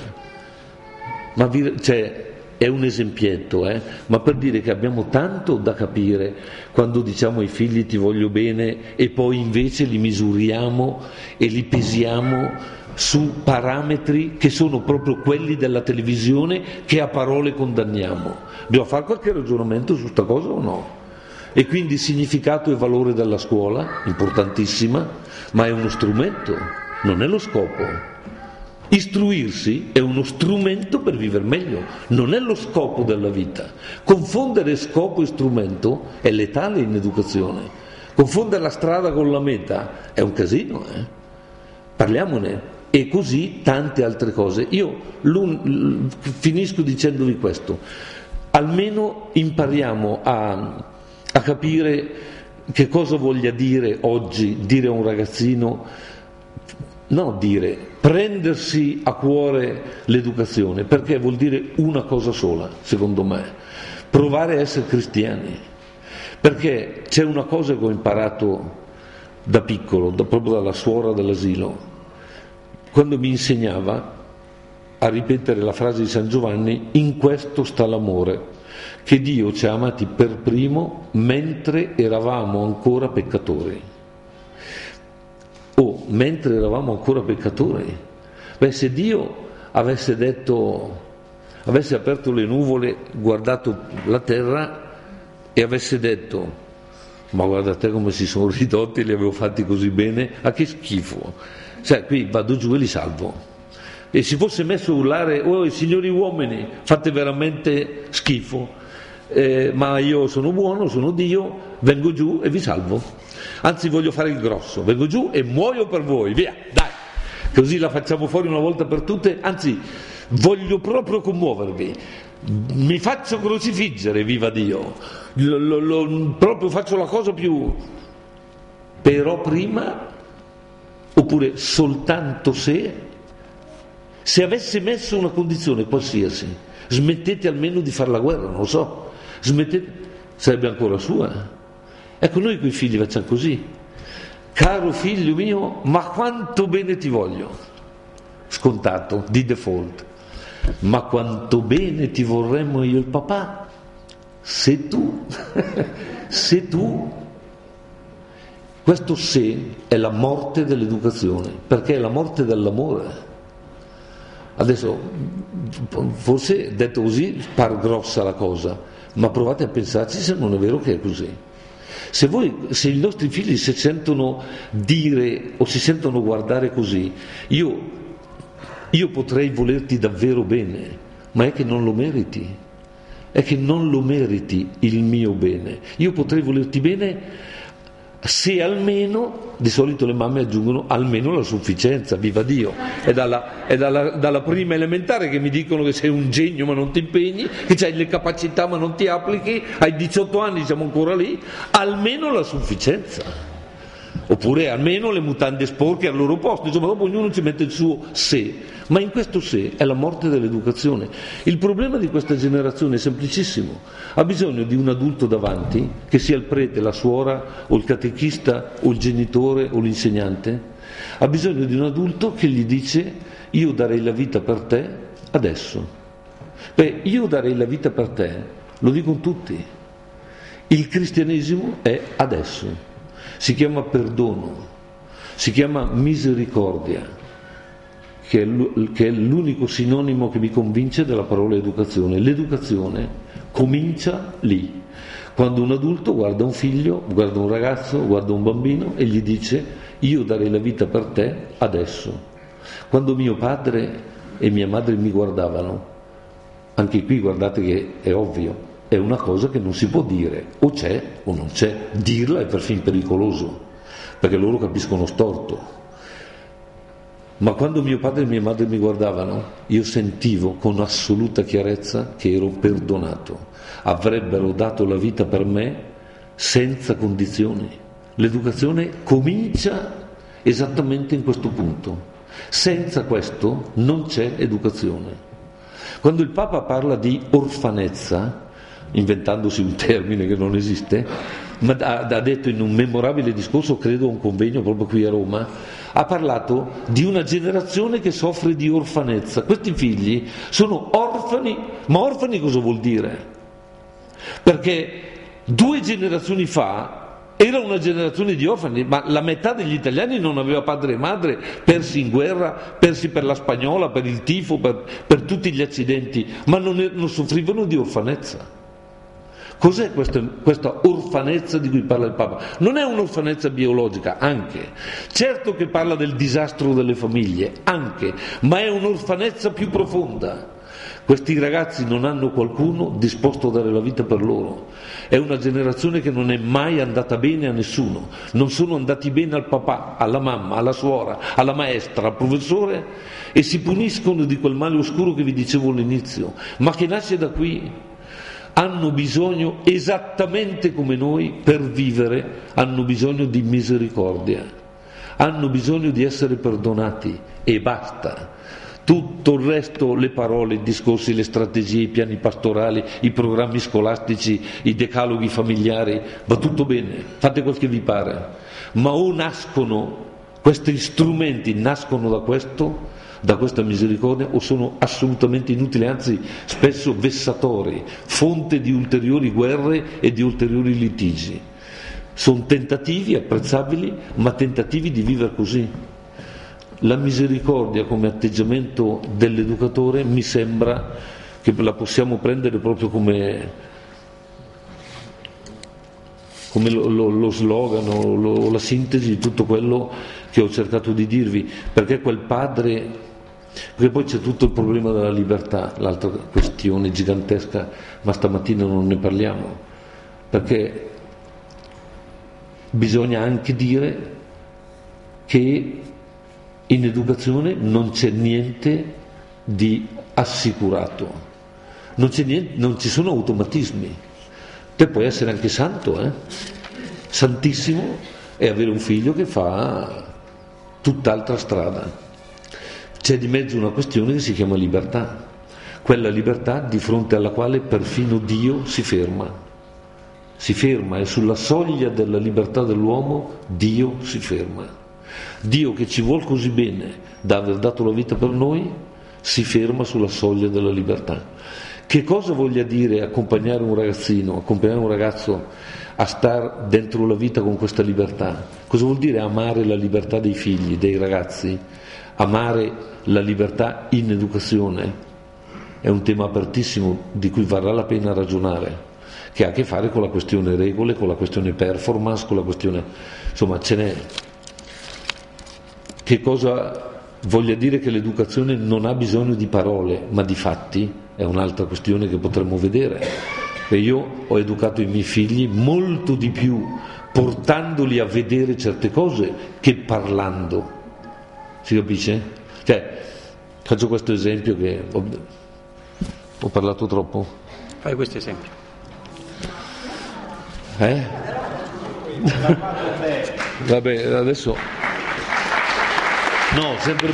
È un esempietto, ma per dire che abbiamo tanto da capire quando diciamo ai figli "ti voglio bene" e poi invece li misuriamo e li pesiamo su parametri che sono proprio quelli della televisione, che a parole condanniamo. Dobbiamo fare qualche ragionamento su sta cosa o no? E quindi significato e valore della scuola, importantissima, ma è uno strumento, non è lo scopo. Istruirsi è uno strumento per vivere meglio, non è lo scopo della vita. Confondere scopo e strumento è letale in educazione. Confondere la strada con la meta è un casino, Parliamone. E così tante altre cose. Io finisco dicendovi questo: almeno impariamo a capire che cosa voglia dire oggi dire a un ragazzino, prendersi a cuore l'educazione, perché vuol dire una cosa sola, secondo me: provare a essere cristiani. Perché c'è una cosa che ho imparato da piccolo, proprio dalla suora dell'asilo, quando mi insegnava a ripetere la frase di San Giovanni: "in questo sta l'amore, che Dio ci ha amati per primo mentre eravamo ancora peccatori". Mentre eravamo ancora peccatori. Se Dio avesse detto avesse aperto le nuvole, guardato la terra e avesse detto: ma guarda te come si sono ridotti, li avevo fatti così bene, a che schifo, cioè qui vado giù e li salvo. E si fosse messo a urlare: oh signori uomini, fate veramente schifo, ma io sono buono, sono Dio, vengo giù e vi salvo, anzi voglio fare il grosso, vengo giù e muoio per voi, via, dai, così la facciamo fuori una volta per tutte, anzi voglio proprio commuovervi, mi faccio crocifiggere, viva Dio, proprio faccio la cosa più, però prima, oppure soltanto se avesse messo una condizione qualsiasi, smettete almeno di fare la guerra, non lo so, smettete, sarebbe ancora sua. Ecco, noi coi figli facciamo così: caro figlio mio, ma quanto bene ti voglio, scontato, di default, ma quanto bene ti vorremmo io e il papà, se tu, questo se è la morte dell'educazione, perché è la morte dell'amore. Adesso, forse detto così par grossa la cosa, ma provate a pensarci se non è vero che è così. Se i nostri figli si sentono dire o si sentono guardare così, io potrei volerti davvero bene, ma è che non lo meriti, è che non lo meriti il mio bene. Io potrei volerti bene se almeno, di solito le mamme aggiungono almeno la sufficienza, viva Dio, è dalla prima elementare che mi dicono che sei un genio ma non ti impegni, che hai le capacità ma non ti applichi, hai 18 anni, siamo ancora lì, almeno la sufficienza, oppure almeno le mutande sporche al loro posto, insomma dopo ognuno ci mette il suo se, ma in questo se è la morte dell'educazione. Il problema di questa generazione è semplicissimo: ha bisogno di un adulto davanti, che sia il prete, la suora o il catechista o il genitore o l'insegnante, ha bisogno di un adulto che gli dice: io darei la vita per te adesso. Io darei la vita per te, lo dicono tutti, il cristianesimo è adesso, si chiama perdono, si chiama misericordia, che è l'unico sinonimo che mi convince della parola educazione. L'educazione comincia lì, quando un adulto guarda un figlio, guarda un ragazzo, guarda un bambino e gli dice: io darei la vita per te adesso. Quando mio padre e mia madre mi guardavano, anche qui guardate che è ovvio, è una cosa che non si può dire, o c'è o non c'è, dirla è perfino pericoloso, perché loro capiscono storto. Ma quando mio padre e mia madre mi guardavano, io sentivo con assoluta chiarezza che ero perdonato, avrebbero dato la vita per me senza condizioni. L'educazione comincia esattamente in questo punto, senza questo non c'è educazione. Quando il Papa parla di orfanezza, inventandosi un termine che non esiste, ma ha detto in un memorabile discorso, credo a un convegno proprio qui a Roma, ha parlato di una generazione che soffre di orfanezza. Questi figli sono orfani, ma orfani cosa vuol dire? Perché 2 generazioni fa era una generazione di orfani, ma la metà degli italiani non aveva padre e madre, persi in guerra, persi per la spagnola, per il tifo, per tutti gli accidenti, ma non soffrivano di orfanezza. Cos'è questa orfanezza di cui parla il Papa? Non è un'orfanezza biologica, anche. Certo che parla del disastro delle famiglie, anche, ma è un'orfanezza più profonda. Questi ragazzi non hanno qualcuno disposto a dare la vita per loro. È una generazione che non è mai andata bene a nessuno. Non sono andati bene al papà, alla mamma, alla suora, alla maestra, al professore, e si puniscono di quel male oscuro che vi dicevo all'inizio, ma che nasce da qui. Hanno bisogno, esattamente come noi, per vivere, hanno bisogno di misericordia, hanno bisogno di essere perdonati e basta. Tutto il resto, le parole, i discorsi, le strategie, i piani pastorali, i programmi scolastici, i decaloghi familiari, va tutto bene, fate quel che vi pare, ma o nascono, questi strumenti nascono da questa misericordia, o sono assolutamente inutili, anzi spesso vessatori, fonte di ulteriori guerre e di ulteriori litigi. Sono tentativi apprezzabili, ma tentativi di vivere così. La misericordia come atteggiamento dell'educatore mi sembra che la possiamo prendere proprio come lo slogan o la sintesi di tutto quello che ho cercato di dirvi, perché quel padre, perché poi c'è tutto il problema della libertà, l'altra questione gigantesca, ma stamattina non ne parliamo, perché bisogna anche dire che in educazione non c'è niente di assicurato, non ci sono automatismi. Te puoi essere anche santo, santissimo, e avere un figlio che fa tutt'altra strada. C'è di mezzo una questione che si chiama libertà, quella libertà di fronte alla quale perfino Dio si ferma, e sulla soglia della libertà dell'uomo Dio si ferma. Dio, che ci vuol così bene da aver dato la vita per noi, si ferma sulla soglia della libertà. Che cosa voglia dire accompagnare un ragazzo a star dentro la vita con questa libertà? Cosa vuol dire amare la libertà dei figli, dei ragazzi? Amare la libertà in educazione è un tema apertissimo di cui varrà la pena ragionare, che ha a che fare con la questione regole, con la questione performance, con la questione, insomma, ce n'è. Che cosa voglia dire che l'educazione non ha bisogno di parole ma di fatti è un'altra questione che potremmo vedere. E io ho educato i miei figli molto di più portandoli a vedere certe cose che parlando, si capisce? Cioè, faccio questo esempio che ho parlato troppo. Fai questo esempio. Vabbè, adesso no, ho sempre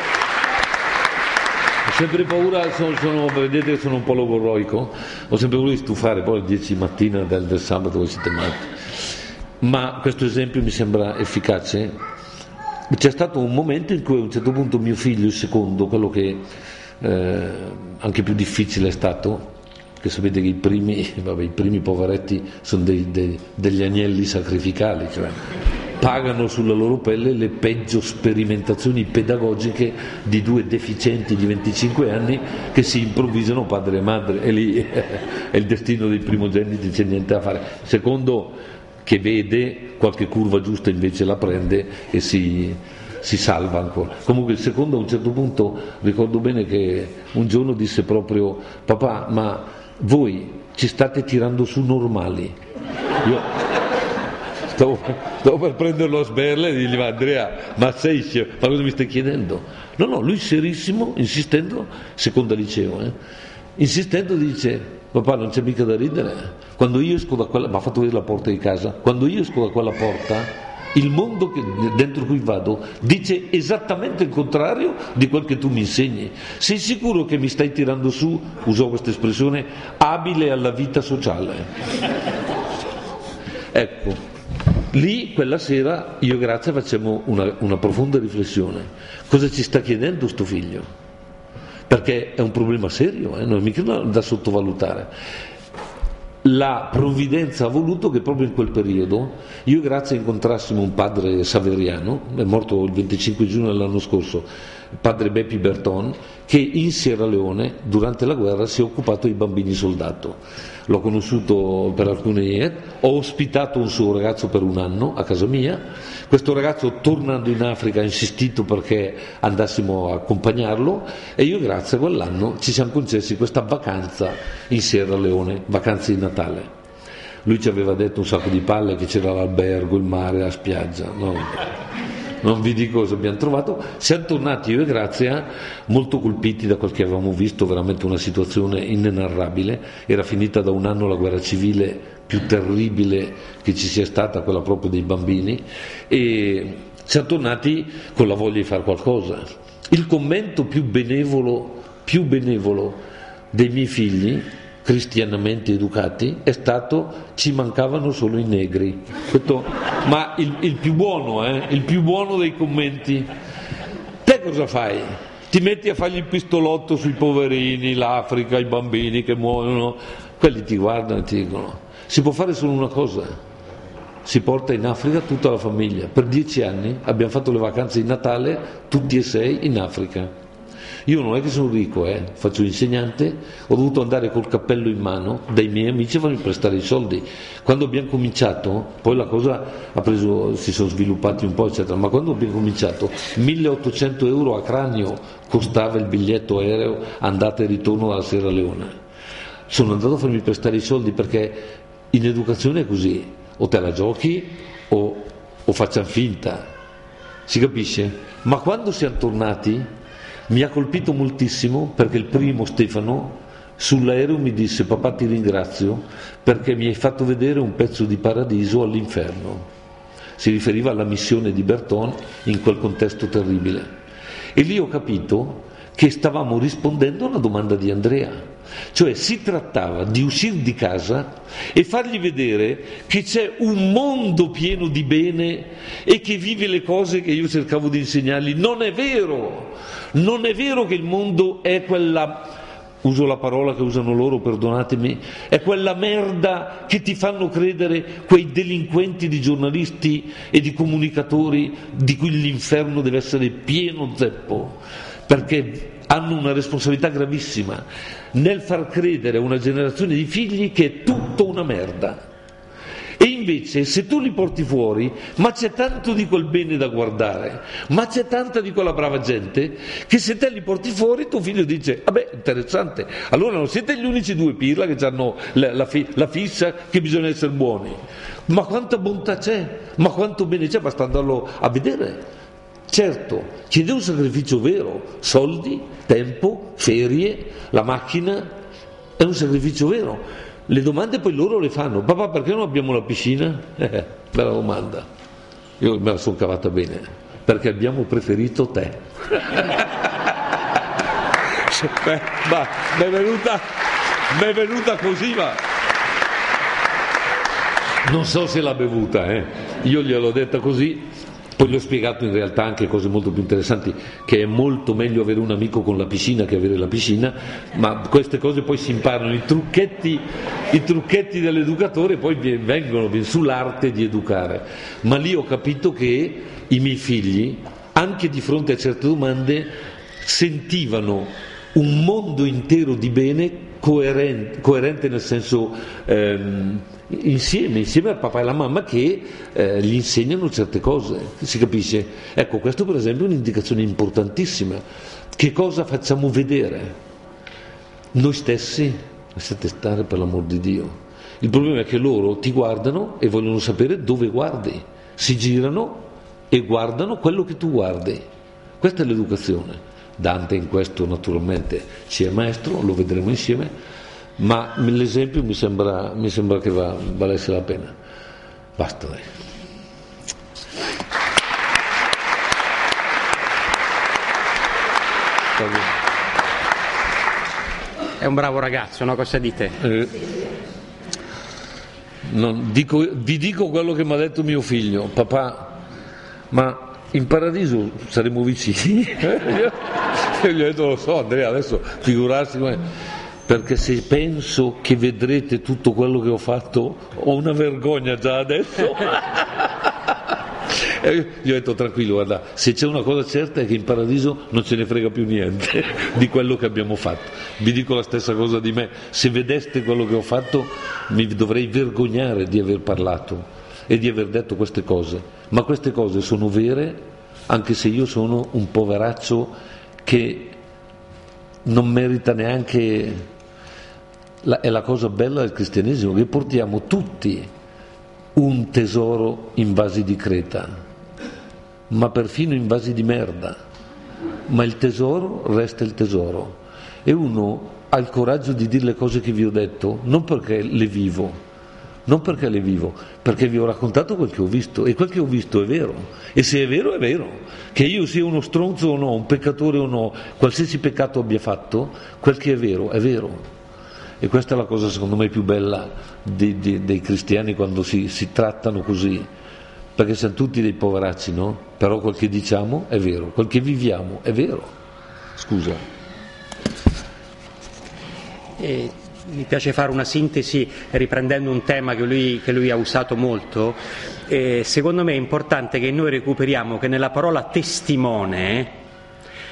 paura, vedete che sono un po' logorroico, ho sempre voluto stufare, poi alle 10 mattina del sabato voi siete matti. Ma questo esempio mi sembra efficace. C'è stato un momento in cui a un certo punto mio figlio, il secondo, quello che anche più difficile è stato, che sapete che i primi poveretti sono degli agnelli sacrificali, cioè pagano sulla loro pelle le peggio sperimentazioni pedagogiche di due deficienti di 25 anni che si improvvisano padre e madre, e lì è il destino dei primogeniti, c'è niente da fare. Secondo, che vede qualche curva giusta invece la prende e si salva ancora. Comunque il secondo, a un certo punto ricordo bene che un giorno disse proprio: papà, ma voi ci state tirando su normali? Io stavo per prenderlo a sberle e dirgli: ma Andrea, ma sei scemo, ma cosa mi stai chiedendo? No, lui serissimo, insistendo, seconda liceo, insistendo dice: papà, non c'è mica da ridere, quando io esco da quella, mi ha fatto vedere la porta di casa, quando io esco da quella porta il mondo dentro cui vado dice esattamente il contrario di quel che tu mi insegni. Sei sicuro che mi stai tirando su, usò questa espressione, abile alla vita sociale? Ecco, lì quella sera io e Grazia facciamo una profonda riflessione. Cosa ci sta chiedendo sto figlio? Perché è un problema serio, non è mica da sottovalutare. La provvidenza ha voluto che proprio in quel periodo io e Grazia incontrassimo un padre saveriano, è morto il 25 giugno dell'anno scorso, il padre Beppi Berton, che in Sierra Leone durante la guerra si è occupato dei bambini soldato. L'ho conosciuto per alcuni anni, ho ospitato un suo ragazzo per un anno a casa mia. Questo ragazzo, tornando in Africa, ha insistito perché andassimo a accompagnarlo, e io e Grazia quell'anno ci siamo concessi questa vacanza in Sierra Leone, vacanze di Natale. Lui ci aveva detto un sacco di palle, che c'era l'albergo, il mare, la spiaggia, non vi dico cosa abbiamo trovato. Siamo tornati io e Grazia molto colpiti da quel che avevamo visto, veramente una situazione inenarrabile. Era finita da un anno la guerra civile più terribile che ci sia stata, quella proprio dei bambini, e siamo tornati con la voglia di fare qualcosa. Il commento più benevolo dei miei figli, cristianamente educati, è stato: ci mancavano solo i negri. Ma il più buono dei commenti. Te cosa fai? Ti metti a fargli il pistolotto sui poverini, l'Africa, i bambini che muoiono, quelli ti guardano e ti dicono: si può fare solo una cosa, si porta in Africa tutta la famiglia. Per 10 anni abbiamo fatto le vacanze di Natale tutti e 6 in Africa. Io non è che sono ricco, faccio l'insegnante, ho dovuto andare col cappello in mano dai miei amici a farmi prestare i soldi. Quando abbiamo cominciato, poi la cosa si sono sviluppati un po', eccetera, ma quando abbiamo cominciato 1.800 euro a cranio costava il biglietto aereo andata e ritorno dalla Sierra Leone. Sono andato a farmi prestare i soldi perché in educazione è così, o te la giochi o facciamo finta, si capisce? Ma quando siamo tornati mi ha colpito moltissimo perché il primo, Stefano, sull'aereo mi disse: papà, ti ringrazio perché mi hai fatto vedere un pezzo di paradiso all'inferno. Si riferiva alla missione di Berton in quel contesto terribile. E lì ho capito che stavamo rispondendo a una domanda di Andrea. Cioè si trattava di uscire di casa e fargli vedere che c'è un mondo pieno di bene e che vive le cose che io cercavo di insegnargli. Non è vero che il mondo è quella, uso la parola che usano loro, perdonatemi, è quella merda che ti fanno credere quei delinquenti di giornalisti e di comunicatori di cui l'inferno deve essere pieno zeppo, perché hanno una responsabilità gravissima nel far credere a una generazione di figli che è tutto una merda. E invece se tu li porti fuori, ma c'è tanto di quel bene da guardare, ma c'è tanta di quella brava gente, che se te li porti fuori tuo figlio dice: vabbè, interessante, allora non siete gli unici due pirla che hanno la fissa che bisogna essere buoni. Ma quanta bontà c'è, ma quanto bene c'è, basta andarlo a vedere. Certo, chiede un sacrificio vero, soldi, tempo, ferie, la macchina, è un sacrificio vero. Le domande poi loro le fanno: papà, perché non abbiamo la piscina? Bella domanda. Io me la sono cavata bene, perché abbiamo preferito te. Ma mi è venuta così, ma non so se l'ha bevuta, io gliel'ho detta così. Poi gli ho spiegato in realtà anche cose molto più interessanti, che è molto meglio avere un amico con la piscina che avere la piscina, ma queste cose poi si imparano, i trucchetti dell'educatore poi vengono sull'arte di educare. Ma lì ho capito che i miei figli, anche di fronte a certe domande, sentivano un mondo intero di bene coerente nel senso insieme al papà e alla mamma che gli insegnano certe cose, si capisce? Ecco, questo per esempio è un'indicazione importantissima. Che cosa facciamo vedere? Noi stessi, lasciate stare, per l'amor di Dio. Il problema è che loro ti guardano e vogliono sapere dove guardi, si girano e guardano quello che tu guardi. Questa è l'educazione. Dante in questo naturalmente ci è maestro, lo vedremo insieme, ma l'esempio mi sembra che valesse la pena. Basta, dai. È un bravo ragazzo, no? Cosa dite? Vi dico quello che mi ha detto mio figlio: papà, ma in paradiso saremo vicini? Io gli ho detto: lo so Andrea, adesso figurarsi perché se penso che vedrete tutto quello che ho fatto ho una vergogna già adesso. E gli ho detto: tranquillo, guarda, se c'è una cosa certa è che in paradiso non ce ne frega più niente di quello che abbiamo fatto. Vi dico la stessa cosa di me: se vedeste quello che ho fatto mi dovrei vergognare di aver parlato e di aver detto queste cose, ma queste cose sono vere, anche se io sono un poveraccio che non merita neanche. È la cosa bella del cristianesimo, che portiamo tutti un tesoro in vasi di creta, ma perfino in vasi di merda, ma il tesoro resta il tesoro, e uno ha il coraggio di dire le cose che vi ho detto non perché le vivo, perché vi ho raccontato quel che ho visto, e quel che ho visto è vero, e se è vero, che io sia uno stronzo o no, un peccatore o no, qualsiasi peccato abbia fatto, quel che è vero. E questa è la cosa secondo me più bella dei cristiani, quando si trattano così, perché siamo tutti dei poveracci, no? Però quel che diciamo è vero, quel che viviamo è vero. Scusa. Mi piace fare una sintesi riprendendo un tema che lui ha usato molto. Secondo me è importante che noi recuperiamo che nella parola testimone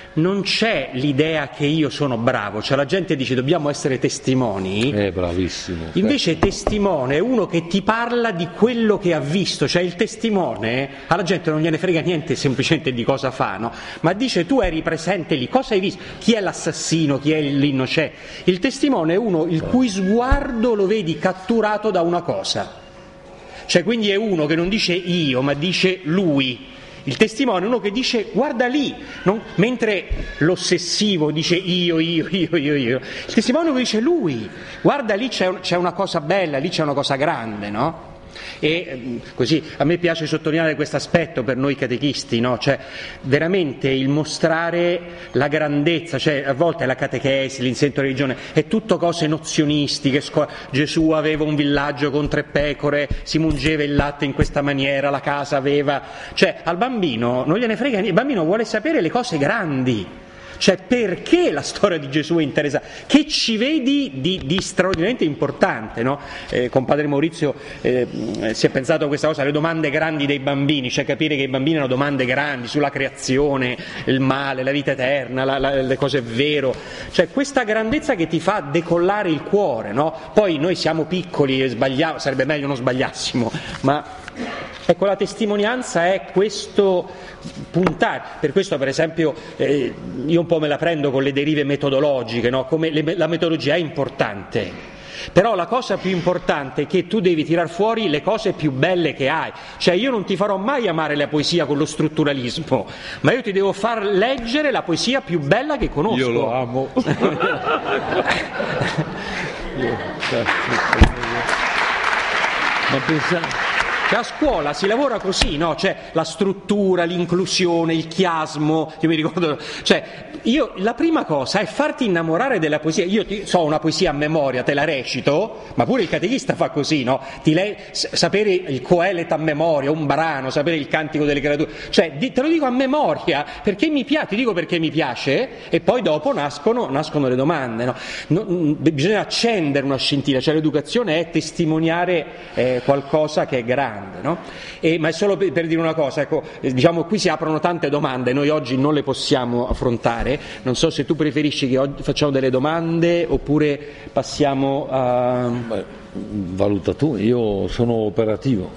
non c'è l'idea che io sono bravo, cioè la gente dice dobbiamo essere testimoni. Bravissimo. Invece testimone è uno che ti parla di quello che ha visto, cioè il testimone alla gente non gliene frega niente semplicemente di cosa fa, no? Ma dice tu eri presente lì, cosa hai visto? Chi è l'assassino, chi è l'innocente? Il testimone è uno il cui sguardo lo vedi catturato da una cosa, cioè quindi è uno che non dice io ma dice lui. Il testimone è uno che dice guarda lì, mentre l'ossessivo dice io, il testimone è uno che dice lui, guarda lì c'è una cosa bella, lì c'è una cosa grande, no? E così a me piace sottolineare questo aspetto per noi catechisti, no? Cioè veramente il mostrare la grandezza, cioè a volte la catechesi, l'insegnamento di religione è tutto cose nozionistiche. Gesù aveva un villaggio con 3 pecore, si mungeva il latte in questa maniera, la casa aveva, cioè al bambino non gliene frega niente, il bambino vuole sapere le cose grandi. Cioè perché la storia di Gesù è interessante? Che ci vedi di straordinariamente importante, no? Con padre Maurizio si è pensato a questa cosa, le domande grandi dei bambini, cioè capire che i bambini hanno domande grandi sulla creazione, il male, la vita eterna, le cose vero, cioè questa grandezza che ti fa decollare il cuore, no? Poi noi siamo piccoli e sbagliamo, sarebbe meglio non sbagliassimo, ma ecco la testimonianza è questo puntare, per questo per esempio io un po' me la prendo con le derive metodologiche, no? Come la metodologia è importante, però la cosa più importante è che tu devi tirar fuori le cose più belle che hai, cioè io non ti farò mai amare la poesia con lo strutturalismo, ma io ti devo far leggere la poesia più bella che conosco. Io lo amo. Ma pensate, che a scuola si lavora così, no? Cioè la struttura, l'inclusione, il chiasmo, io mi ricordo, cioè la prima cosa è farti innamorare della poesia. Io so una poesia a memoria, te la recito, ma pure il catechista fa così, no? Sapere il Coelet a memoria, un brano, sapere il Cantico delle Creature, cioè te lo dico a memoria perché mi piace, ti dico perché mi piace e poi dopo nascono le domande, no? Bisogna accendere una scintilla, cioè l'educazione è testimoniare qualcosa che è grande. No? Ma è solo per dire una cosa, ecco, diciamo qui si aprono tante domande, noi oggi non le possiamo affrontare, non so se tu preferisci che oggi facciamo delle domande oppure passiamo a... Valuta tu, io sono operativo.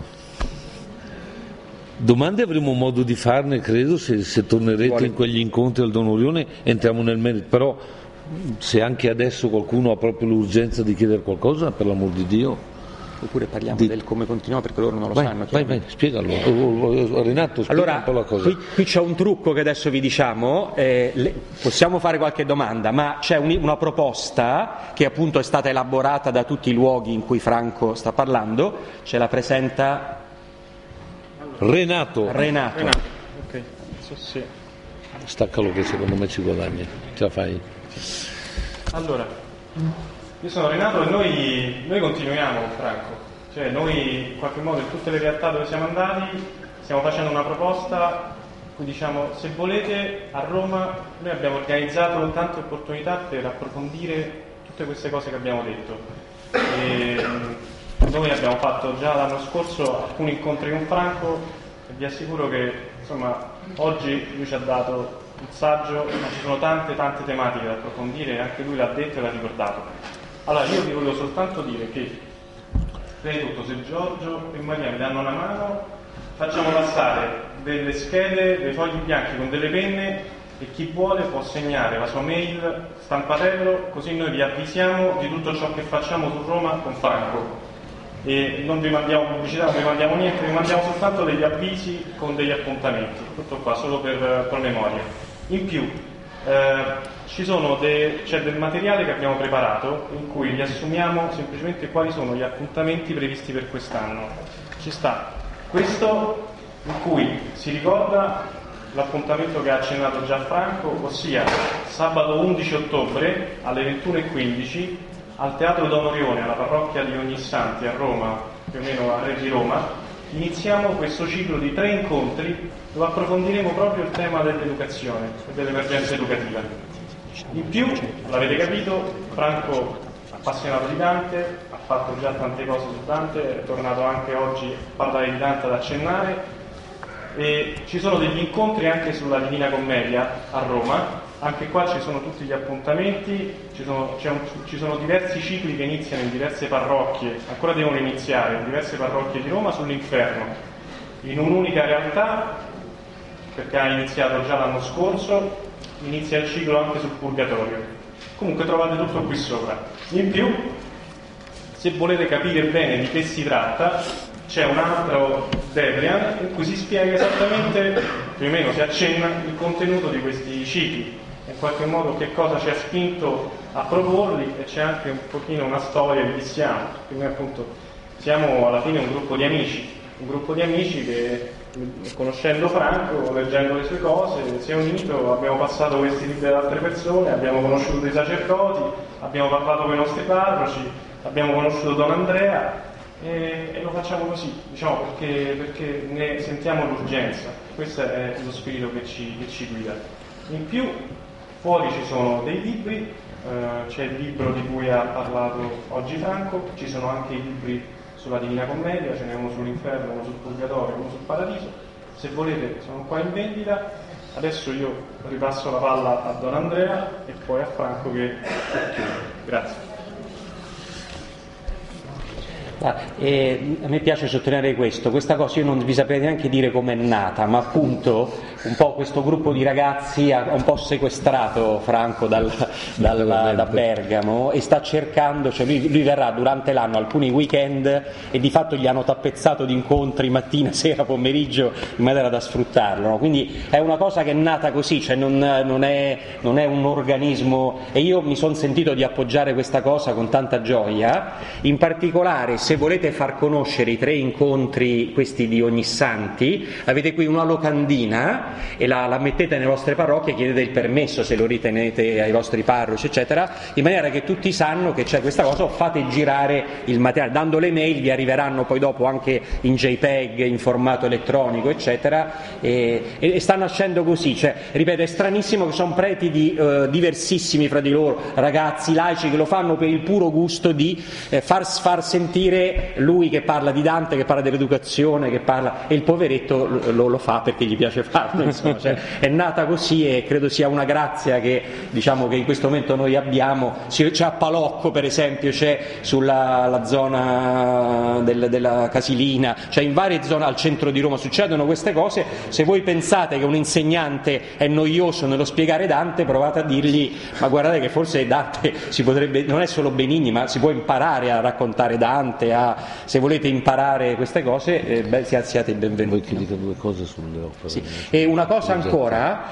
Domande avremo modo di farne, credo, se tornerete in quegli incontri al Don Orione, entriamo nel merito, però se anche adesso qualcuno ha proprio l'urgenza di chiedere qualcosa, per l'amor di Dio. Oppure parliamo del come continuiamo perché loro non lo sanno. Vai, spiegalo. Renato, spiega allora, un po' la cosa. Qui c'è un trucco che adesso vi diciamo, possiamo fare qualche domanda, ma c'è una proposta che appunto è stata elaborata da tutti i luoghi in cui Franco sta parlando, ce la presenta Renato. Ok, sì. Staccalo che secondo me ci guadagna, ce la fai? Allora, io sono Renato e noi continuiamo con Franco, cioè noi in qualche modo in tutte le realtà dove siamo andati stiamo facendo una proposta, cui diciamo se volete a Roma noi abbiamo organizzato tante opportunità per approfondire tutte queste cose che abbiamo detto. E noi abbiamo fatto già l'anno scorso alcuni incontri con Franco e vi assicuro che insomma oggi lui ci ha dato il saggio, ma ci sono tante tematiche da approfondire e anche lui l'ha detto e l'ha ricordato. Allora io vi volevo soltanto dire che prima di tutto se Giorgio e Maria mi danno una mano facciamo passare delle schede, dei fogli bianchi con delle penne e chi vuole può segnare la sua mail, stampatello, così noi vi avvisiamo di tutto ciò che facciamo su Roma con Franco e non vi mandiamo pubblicità, non vi mandiamo niente, vi mandiamo soltanto degli avvisi con degli appuntamenti, tutto qua, solo per memoria. In più c'è del materiale che abbiamo preparato in cui riassumiamo semplicemente quali sono gli appuntamenti previsti per quest'anno. Ci sta questo in cui si ricorda l'appuntamento che ha accennato già Franco, ossia sabato 11 ottobre alle 21:15 al Teatro Don Orione, alla parrocchia di Ognissanti a Roma, più o meno a Re di Roma, iniziamo questo ciclo di 3 incontri dove approfondiremo proprio il tema dell'educazione e dell'emergenza educativa. In più, l'avete capito, Franco appassionato di Dante, ha fatto già tante cose su Dante, è tornato anche oggi a parlare di Dante, ad accennare, e ci sono degli incontri anche sulla Divina Commedia a Roma, Anche qua ci sono tutti gli appuntamenti, ci sono diversi cicli che iniziano in diverse parrocchie, ancora devono iniziare in diverse parrocchie di Roma sull'inferno, in un'unica realtà, perché ha iniziato già l'anno scorso, inizia il ciclo anche sul purgatorio. Comunque trovate tutto qui sopra. In più, se volete capire bene di che si tratta, c'è un altro Debrian in cui si spiega esattamente, più o meno si accenna, il contenuto di questi cicli, in qualche modo che cosa ci ha spinto a proporli, e c'è anche un pochino una storia di chi siamo, perché noi appunto siamo alla fine un gruppo di amici che, conoscendo Franco, leggendo le sue cose, si è unito, abbiamo passato questi libri ad altre persone, abbiamo conosciuto i sacerdoti, abbiamo parlato con i nostri parroci, abbiamo conosciuto Don Andrea e lo facciamo così, diciamo, perché ne sentiamo l'urgenza. Questo è lo spirito che ci guida. In più, fuori ci sono dei libri, c'è il libro di cui ha parlato oggi Franco, ci sono anche i libri sulla Divina Commedia, ce n'è uno sull'inferno, uno sul purgatorio, uno sul paradiso. Se volete sono qua in vendita. Adesso io ripasso la palla a Don Andrea e poi a Franco che chiude. Grazie. A me piace sottolineare questa cosa, io non vi saprei neanche dire com'è nata, ma appunto un po' questo gruppo di ragazzi ha un po' sequestrato Franco da Bergamo e sta cercando, cioè lui verrà durante l'anno alcuni weekend e di fatto gli hanno tappezzato di incontri mattina, sera, pomeriggio in maniera da sfruttarlo, no? Quindi è una cosa che è nata così, cioè non è un organismo, e io mi sono sentito di appoggiare questa cosa con tanta gioia. In particolare, se volete far conoscere i 3 incontri, questi di Ognissanti, avete qui una locandina e la mettete nelle vostre parrocchie, chiedete il permesso se lo ritenete ai vostri parroci eccetera, in maniera che tutti sanno che c'è questa cosa, o fate girare il materiale, dando le mail vi arriveranno poi dopo anche in JPEG, in formato elettronico eccetera, e sta nascendo così, cioè, ripeto, è stranissimo che sono preti diversissimi fra di loro, ragazzi laici che lo fanno per il puro gusto di far sentire lui che parla di Dante, che parla dell'educazione, che parla, e il poveretto lo fa perché gli piace farlo, insomma, cioè, è nata così e credo sia una grazia che, diciamo, che in questo momento noi abbiamo. C'è a Palocco per esempio, c'è sulla zona della Casilina, cioè in varie zone al centro di Roma succedono queste cose. Se voi pensate che un insegnante è noioso nello spiegare Dante, provate a dirgli ma guardate che forse Dante si potrebbe, non è solo Benigni, ma si può imparare a raccontare Dante, se volete imparare queste cose, siate i benvenuti. Vuoi che dica 2 cose sulle opere? Sì. E una cosa ancora,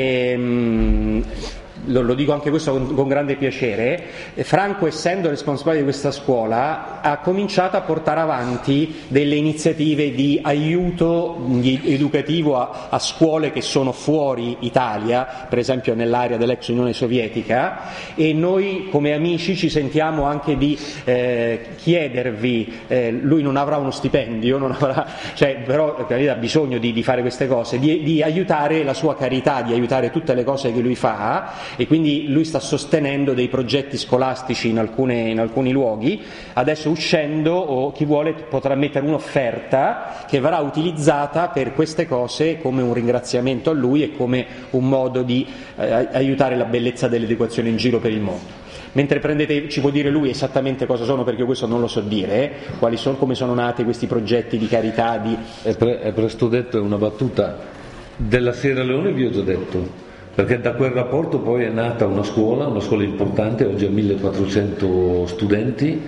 lo dico anche questo con grande piacere, Franco, essendo responsabile di questa scuola, ha cominciato a portare avanti delle iniziative di aiuto educativo a scuole che sono fuori Italia, per esempio nell'area dell'ex Unione Sovietica, e noi come amici ci sentiamo anche di chiedervi, lui non avrà uno stipendio, non avrà, cioè, però ha bisogno di fare queste cose, di aiutare la sua carità, di aiutare tutte le cose che lui fa, e quindi lui sta sostenendo dei progetti scolastici in alcuni luoghi. Adesso uscendo, o chi vuole potrà mettere un'offerta che verrà utilizzata per queste cose come un ringraziamento a lui e come un modo di aiutare la bellezza dell'educazione in giro per il mondo. Mentre ci può dire lui esattamente cosa sono, perché io questo non lo so dire, come sono nati questi progetti di carità. È presto detto, è una battuta. Della Sierra Leone vi ho già detto, perché da quel rapporto poi è nata una scuola importante, oggi ha 1400 studenti,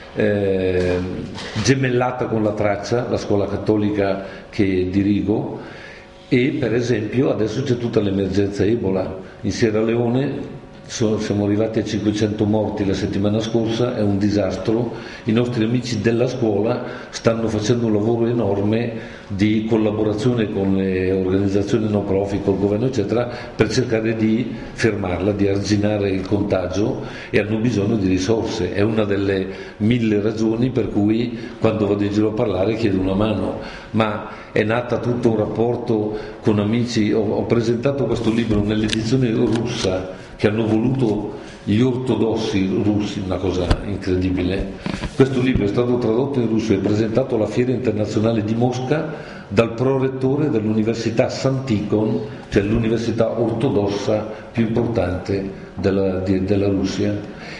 gemellata con la Traccia, la scuola cattolica che dirigo, e per esempio adesso c'è tutta l'emergenza Ebola in Sierra Leone. Siamo arrivati a 500 morti la settimana scorsa, è un disastro. I nostri amici della scuola stanno facendo un lavoro enorme di collaborazione con le organizzazioni no profit, col governo eccetera, per cercare di fermarla, di arginare il contagio, e hanno bisogno di risorse. È una delle 1000 ragioni per cui quando vado in giro a parlare chiedo una mano, ma è nata tutto un rapporto con amici. Ho presentato questo libro nell'edizione russa, che hanno voluto gli ortodossi russi, una cosa incredibile. Questo libro è stato tradotto in russo e presentato alla Fiera Internazionale di Mosca dal prorettore dell'Università Santikon, cioè l'università ortodossa più importante della Russia.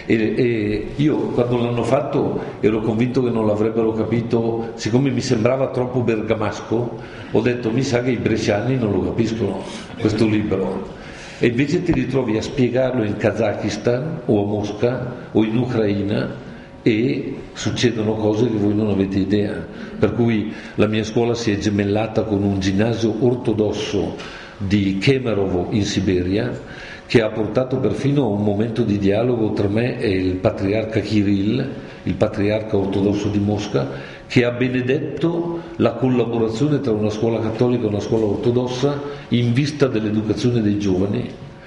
E io quando l'hanno fatto ero convinto che non l'avrebbero capito, siccome mi sembrava troppo bergamasco, ho detto mi sa che i bresciani non lo capiscono questo libro. E invece ti ritrovi a spiegarlo in Kazakistan o a Mosca o in Ucraina e succedono cose che voi non avete idea. Per cui la mia scuola si è gemellata con un ginnasio ortodosso di Kemerovo in Siberia, che ha portato perfino a un momento di dialogo tra me e il patriarca Kirill, il patriarca ortodosso di Mosca, che ha benedetto la collaborazione tra una scuola cattolica e una scuola ortodossa in vista dell'educazione dei giovani.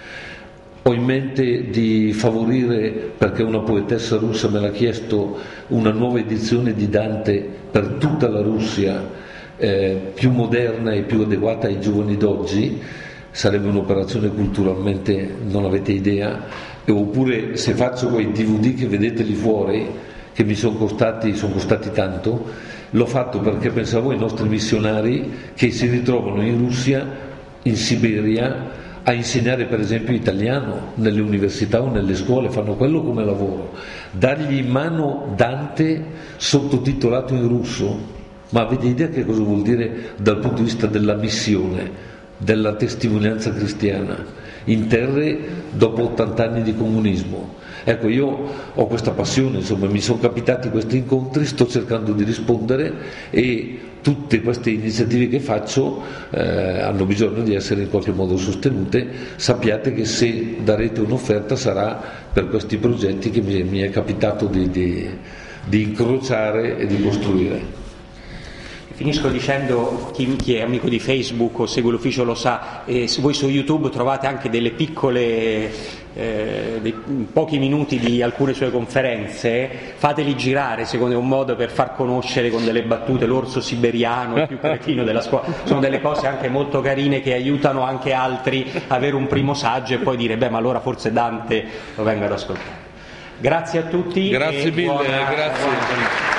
Ho in mente di favorire, perché una poetessa russa me l'ha chiesto, una nuova edizione di Dante per tutta la Russia, più moderna e più adeguata ai giovani d'oggi. Sarebbe un'operazione culturalmente, non avete idea. Oppure se faccio quei DVD che vedete lì fuori, che mi sono costati tanto, l'ho fatto perché pensavo ai nostri missionari che si ritrovano in Russia, in Siberia, a insegnare per esempio italiano nelle università o nelle scuole, fanno quello come lavoro. Dargli in mano Dante sottotitolato in russo, ma avete idea che cosa vuol dire dal punto di vista della missione, della testimonianza cristiana in terre dopo 80 anni di comunismo? Ecco, io ho questa passione, insomma, mi sono capitati questi incontri, sto cercando di rispondere e tutte queste iniziative che faccio hanno bisogno di essere in qualche modo sostenute. Sappiate che se darete un'offerta sarà per questi progetti che mi è capitato di incrociare e di costruire. Finisco dicendo, chi è amico di Facebook o segue l'ufficio lo sa, voi su YouTube trovate anche delle piccole, dei pochi minuti di alcune sue conferenze, fateli girare, secondo me è un modo per far conoscere con delle battute l'orso siberiano, il più cretino della scuola, sono delle cose anche molto carine che aiutano anche altri a avere un primo saggio e poi dire ma allora forse Dante lo vengo ad ascoltare. Grazie a tutti. Grazie mille, grazie.